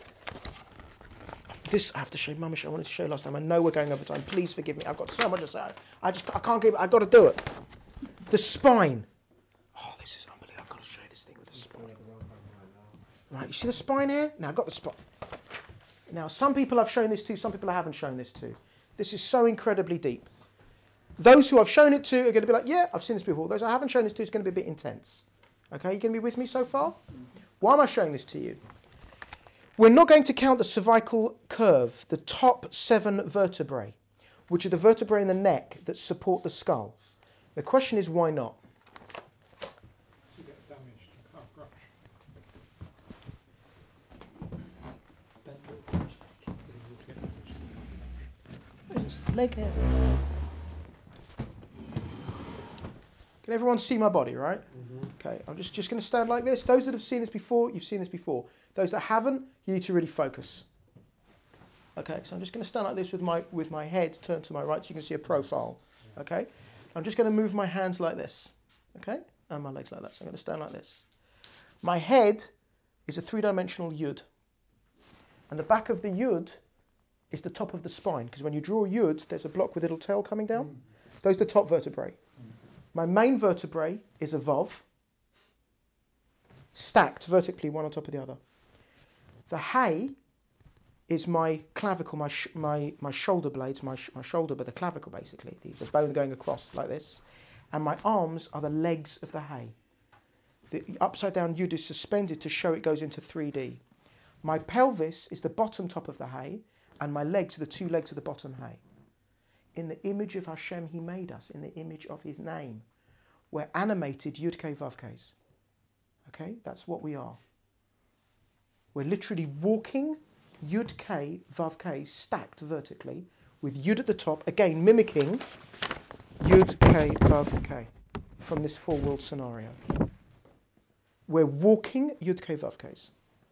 Speaker 1: This I have to show Mamish. I wanted to show last time. I know we're going over time. Please forgive me. I've got so much to say. I can't give. I've got to do it. The spine. Oh, this is unbelievable. I've got to show you this thing with the spine. Right, you see the spine here? Now I've got the spine. Now some people I've shown this to. Some people I haven't shown this to. This is so incredibly deep. Those who I've shown it to are going to be like, yeah, I've seen this before. Those I haven't shown this to is going to be a bit intense. Okay, you going to be with me so far? Why am I showing this to you? We're not going to count the cervical curve, the top 7 vertebrae, which are the vertebrae in the neck that support the skull. The question is, why not?
Speaker 3: You get damaged.
Speaker 1: Leg here. Can everyone see my body, right? Okay, I'm just going to stand like this. Those that have seen this before, you've seen this before. Those that haven't, you need to really focus. Okay, so I'm just going to stand like this with my head turned to my right so you can see a profile. Okay, I'm just going to move my hands like this. Okay, and my legs like that. So I'm going to stand like this. My head is a 3-dimensional yud. And the back of the yud is the top of the spine. Because when you draw a yud, there's a block with a little tail coming down. Those are the top vertebrae. My main vertebrae is a vav, stacked vertically one on top of the other. The hay is my clavicle, my shoulder blades, my shoulder, but the clavicle basically, the bone going across like this. And my arms are the legs of the hay. The upside down yud is suspended to show it goes into 3D. My pelvis is the bottom top of the hay, and my legs are the 2 legs of the bottom hay. In the image of Hashem, He made us, in the image of His name. We're animated Yud Kei Vav Keis. Okay, that's what we are. We're literally walking Yud Kei Vav Keis stacked vertically with Yud at the top, again mimicking Yud Kei Vav Kei from this 4-world scenario. We're walking Yud Kei Vav Keis.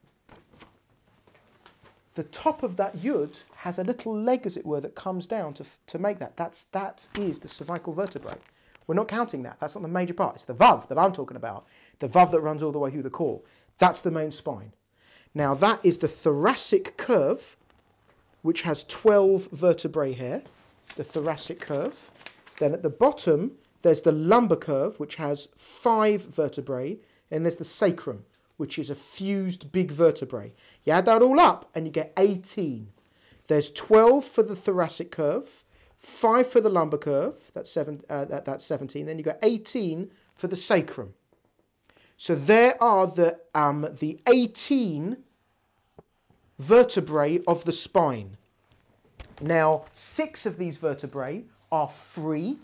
Speaker 1: The top of that Yud has a little leg, as it were, that comes down to make that. That is the cervical vertebrae. We're not counting that. That's not the major part. It's the Vav that I'm talking about. The Vav that runs all the way through the core. That's the main spine. Now that is the thoracic curve, which has 12 vertebrae here. The thoracic curve. Then at the bottom, there's the lumbar curve, which has 5 vertebrae. And there's the sacrum, which is a fused big vertebrae. You add that all up and you get 18. There's 12 for the thoracic curve, 5 for the lumbar curve, that's 17. Then you got 18 for the sacrum. So there are the 18 vertebrae of the spine. Now, 6 of these vertebrae are free,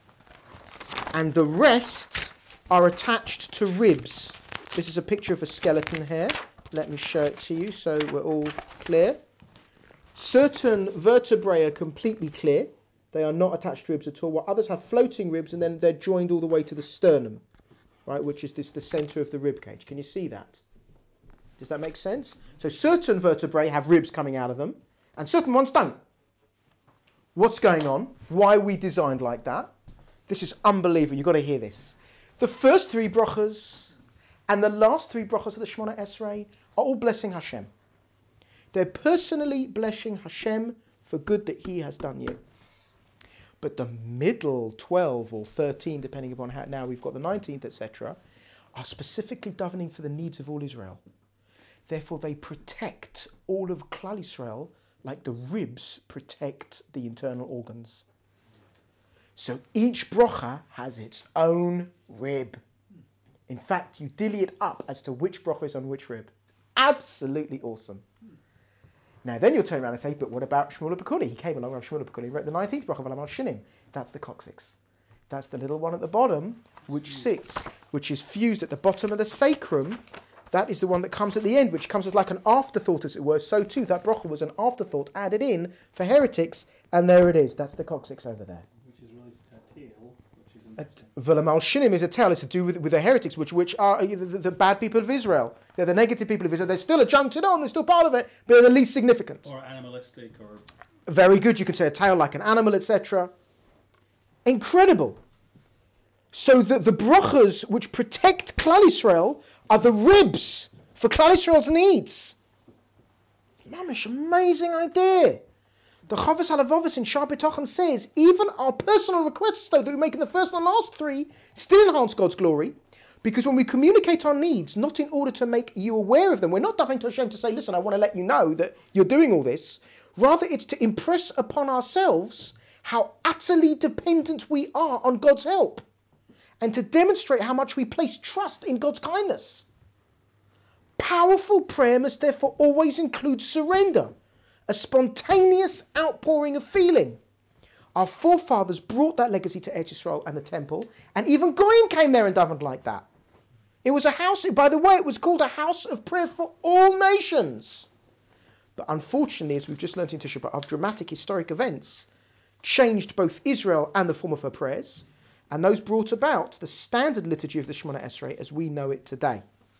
Speaker 1: and the rest are attached to ribs. This is a picture of a skeleton here. Let me show it to you so we're all clear. Certain vertebrae are completely clear. They are not attached to ribs at all, while others have floating ribs and then they're joined all the way to the sternum, right, which is the centre of the rib cage. Can you see that? Does that make sense? So certain vertebrae have ribs coming out of them and certain ones don't. What's going on? Why are we designed like that? This is unbelievable. You've got to hear this. The first 3 brachas and the last 3 brachas of the Shemona Esrei are all blessing Hashem. They're personally blessing Hashem for good that He has done you. But the middle 12 or 13, depending upon how now we've got the 19th, etc., are specifically davening for the needs of all Israel. Therefore, they protect all of Klal Yisrael like the ribs protect the internal organs. So each bracha has its own rib. In fact, you dilly it up as to which bracha is on which rib. It's absolutely awesome. Now then you'll turn around and say, but what about Shmuel Bikuni? He came along with Shmuel Bikuni and wrote the 19th bracha of Alamal Shinim. That's the coccyx. That's the little one at the bottom, which is fused at the bottom of the sacrum. That is the one that comes at the end, which comes as like an afterthought, as it were. So too, that bracha was an afterthought added in for heretics, and there it is. That's the coccyx over there.
Speaker 6: Which is related to tail, which is in
Speaker 1: V'lamal Shinim is a tale. It's to do with the heretics, which are the bad people of Israel. They're the negative people of Israel. They're still adjuncted on. They're still part of it, but they're the least significant.
Speaker 2: Or animalistic, or
Speaker 1: Very good. You could say a tale like an animal, etc. Incredible. So the brachas which protect Klal Yisrael are the ribs for Klal Yisrael's needs. Mamish, amazing idea. The Chavos Halavavos in Shar B'Tochen says, even our personal requests, though, that we make in the first and last three, still enhance God's glory, because when we communicate our needs, not in order to make you aware of them, we're not davening to Hashem to say, listen, I want to let you know that you're doing all this. Rather, it's to impress upon ourselves how utterly dependent we are on God's help, and to demonstrate how much we place trust in God's kindness. Powerful prayer must therefore always include surrender, a spontaneous outpouring of feeling. Our forefathers brought that legacy to Eretz Yisrael and the temple, and even Goyim came there and davened like that. It was a house, by the way, it was called a house of prayer for all nations. But unfortunately, as we've just learnt in Tisha B'Av, dramatic historic events changed both Israel and the form of her prayers, and those brought about the standard liturgy of the Shemona Esrei as we know it today.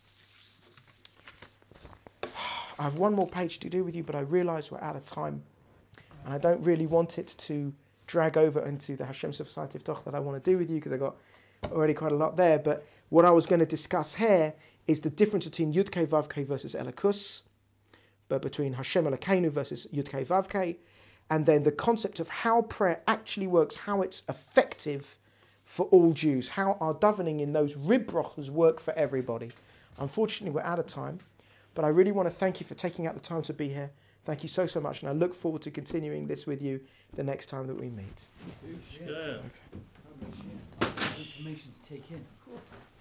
Speaker 1: I have one more page to do with you, but I realise we're out of time. And I don't really want it to drag over into the Hashem Sefasai Tivtoch that I want to do with you, because I've got already quite a lot there. But what I was going to discuss here is the difference between Yud-Kei Vav-Kei versus Elokus, but between Hashem Elokeinu versus Yud-Kei Vav-Kei, and then the concept of how prayer actually works, how it's effective for all Jews, how our davening in those rib brachas work for everybody. Unfortunately, we're out of time. But I really want to thank you for taking out the time to be here. Thank you so much. And I look forward to continuing this with you the next time that we meet.
Speaker 2: yeah.
Speaker 5: Information to take in. Cool.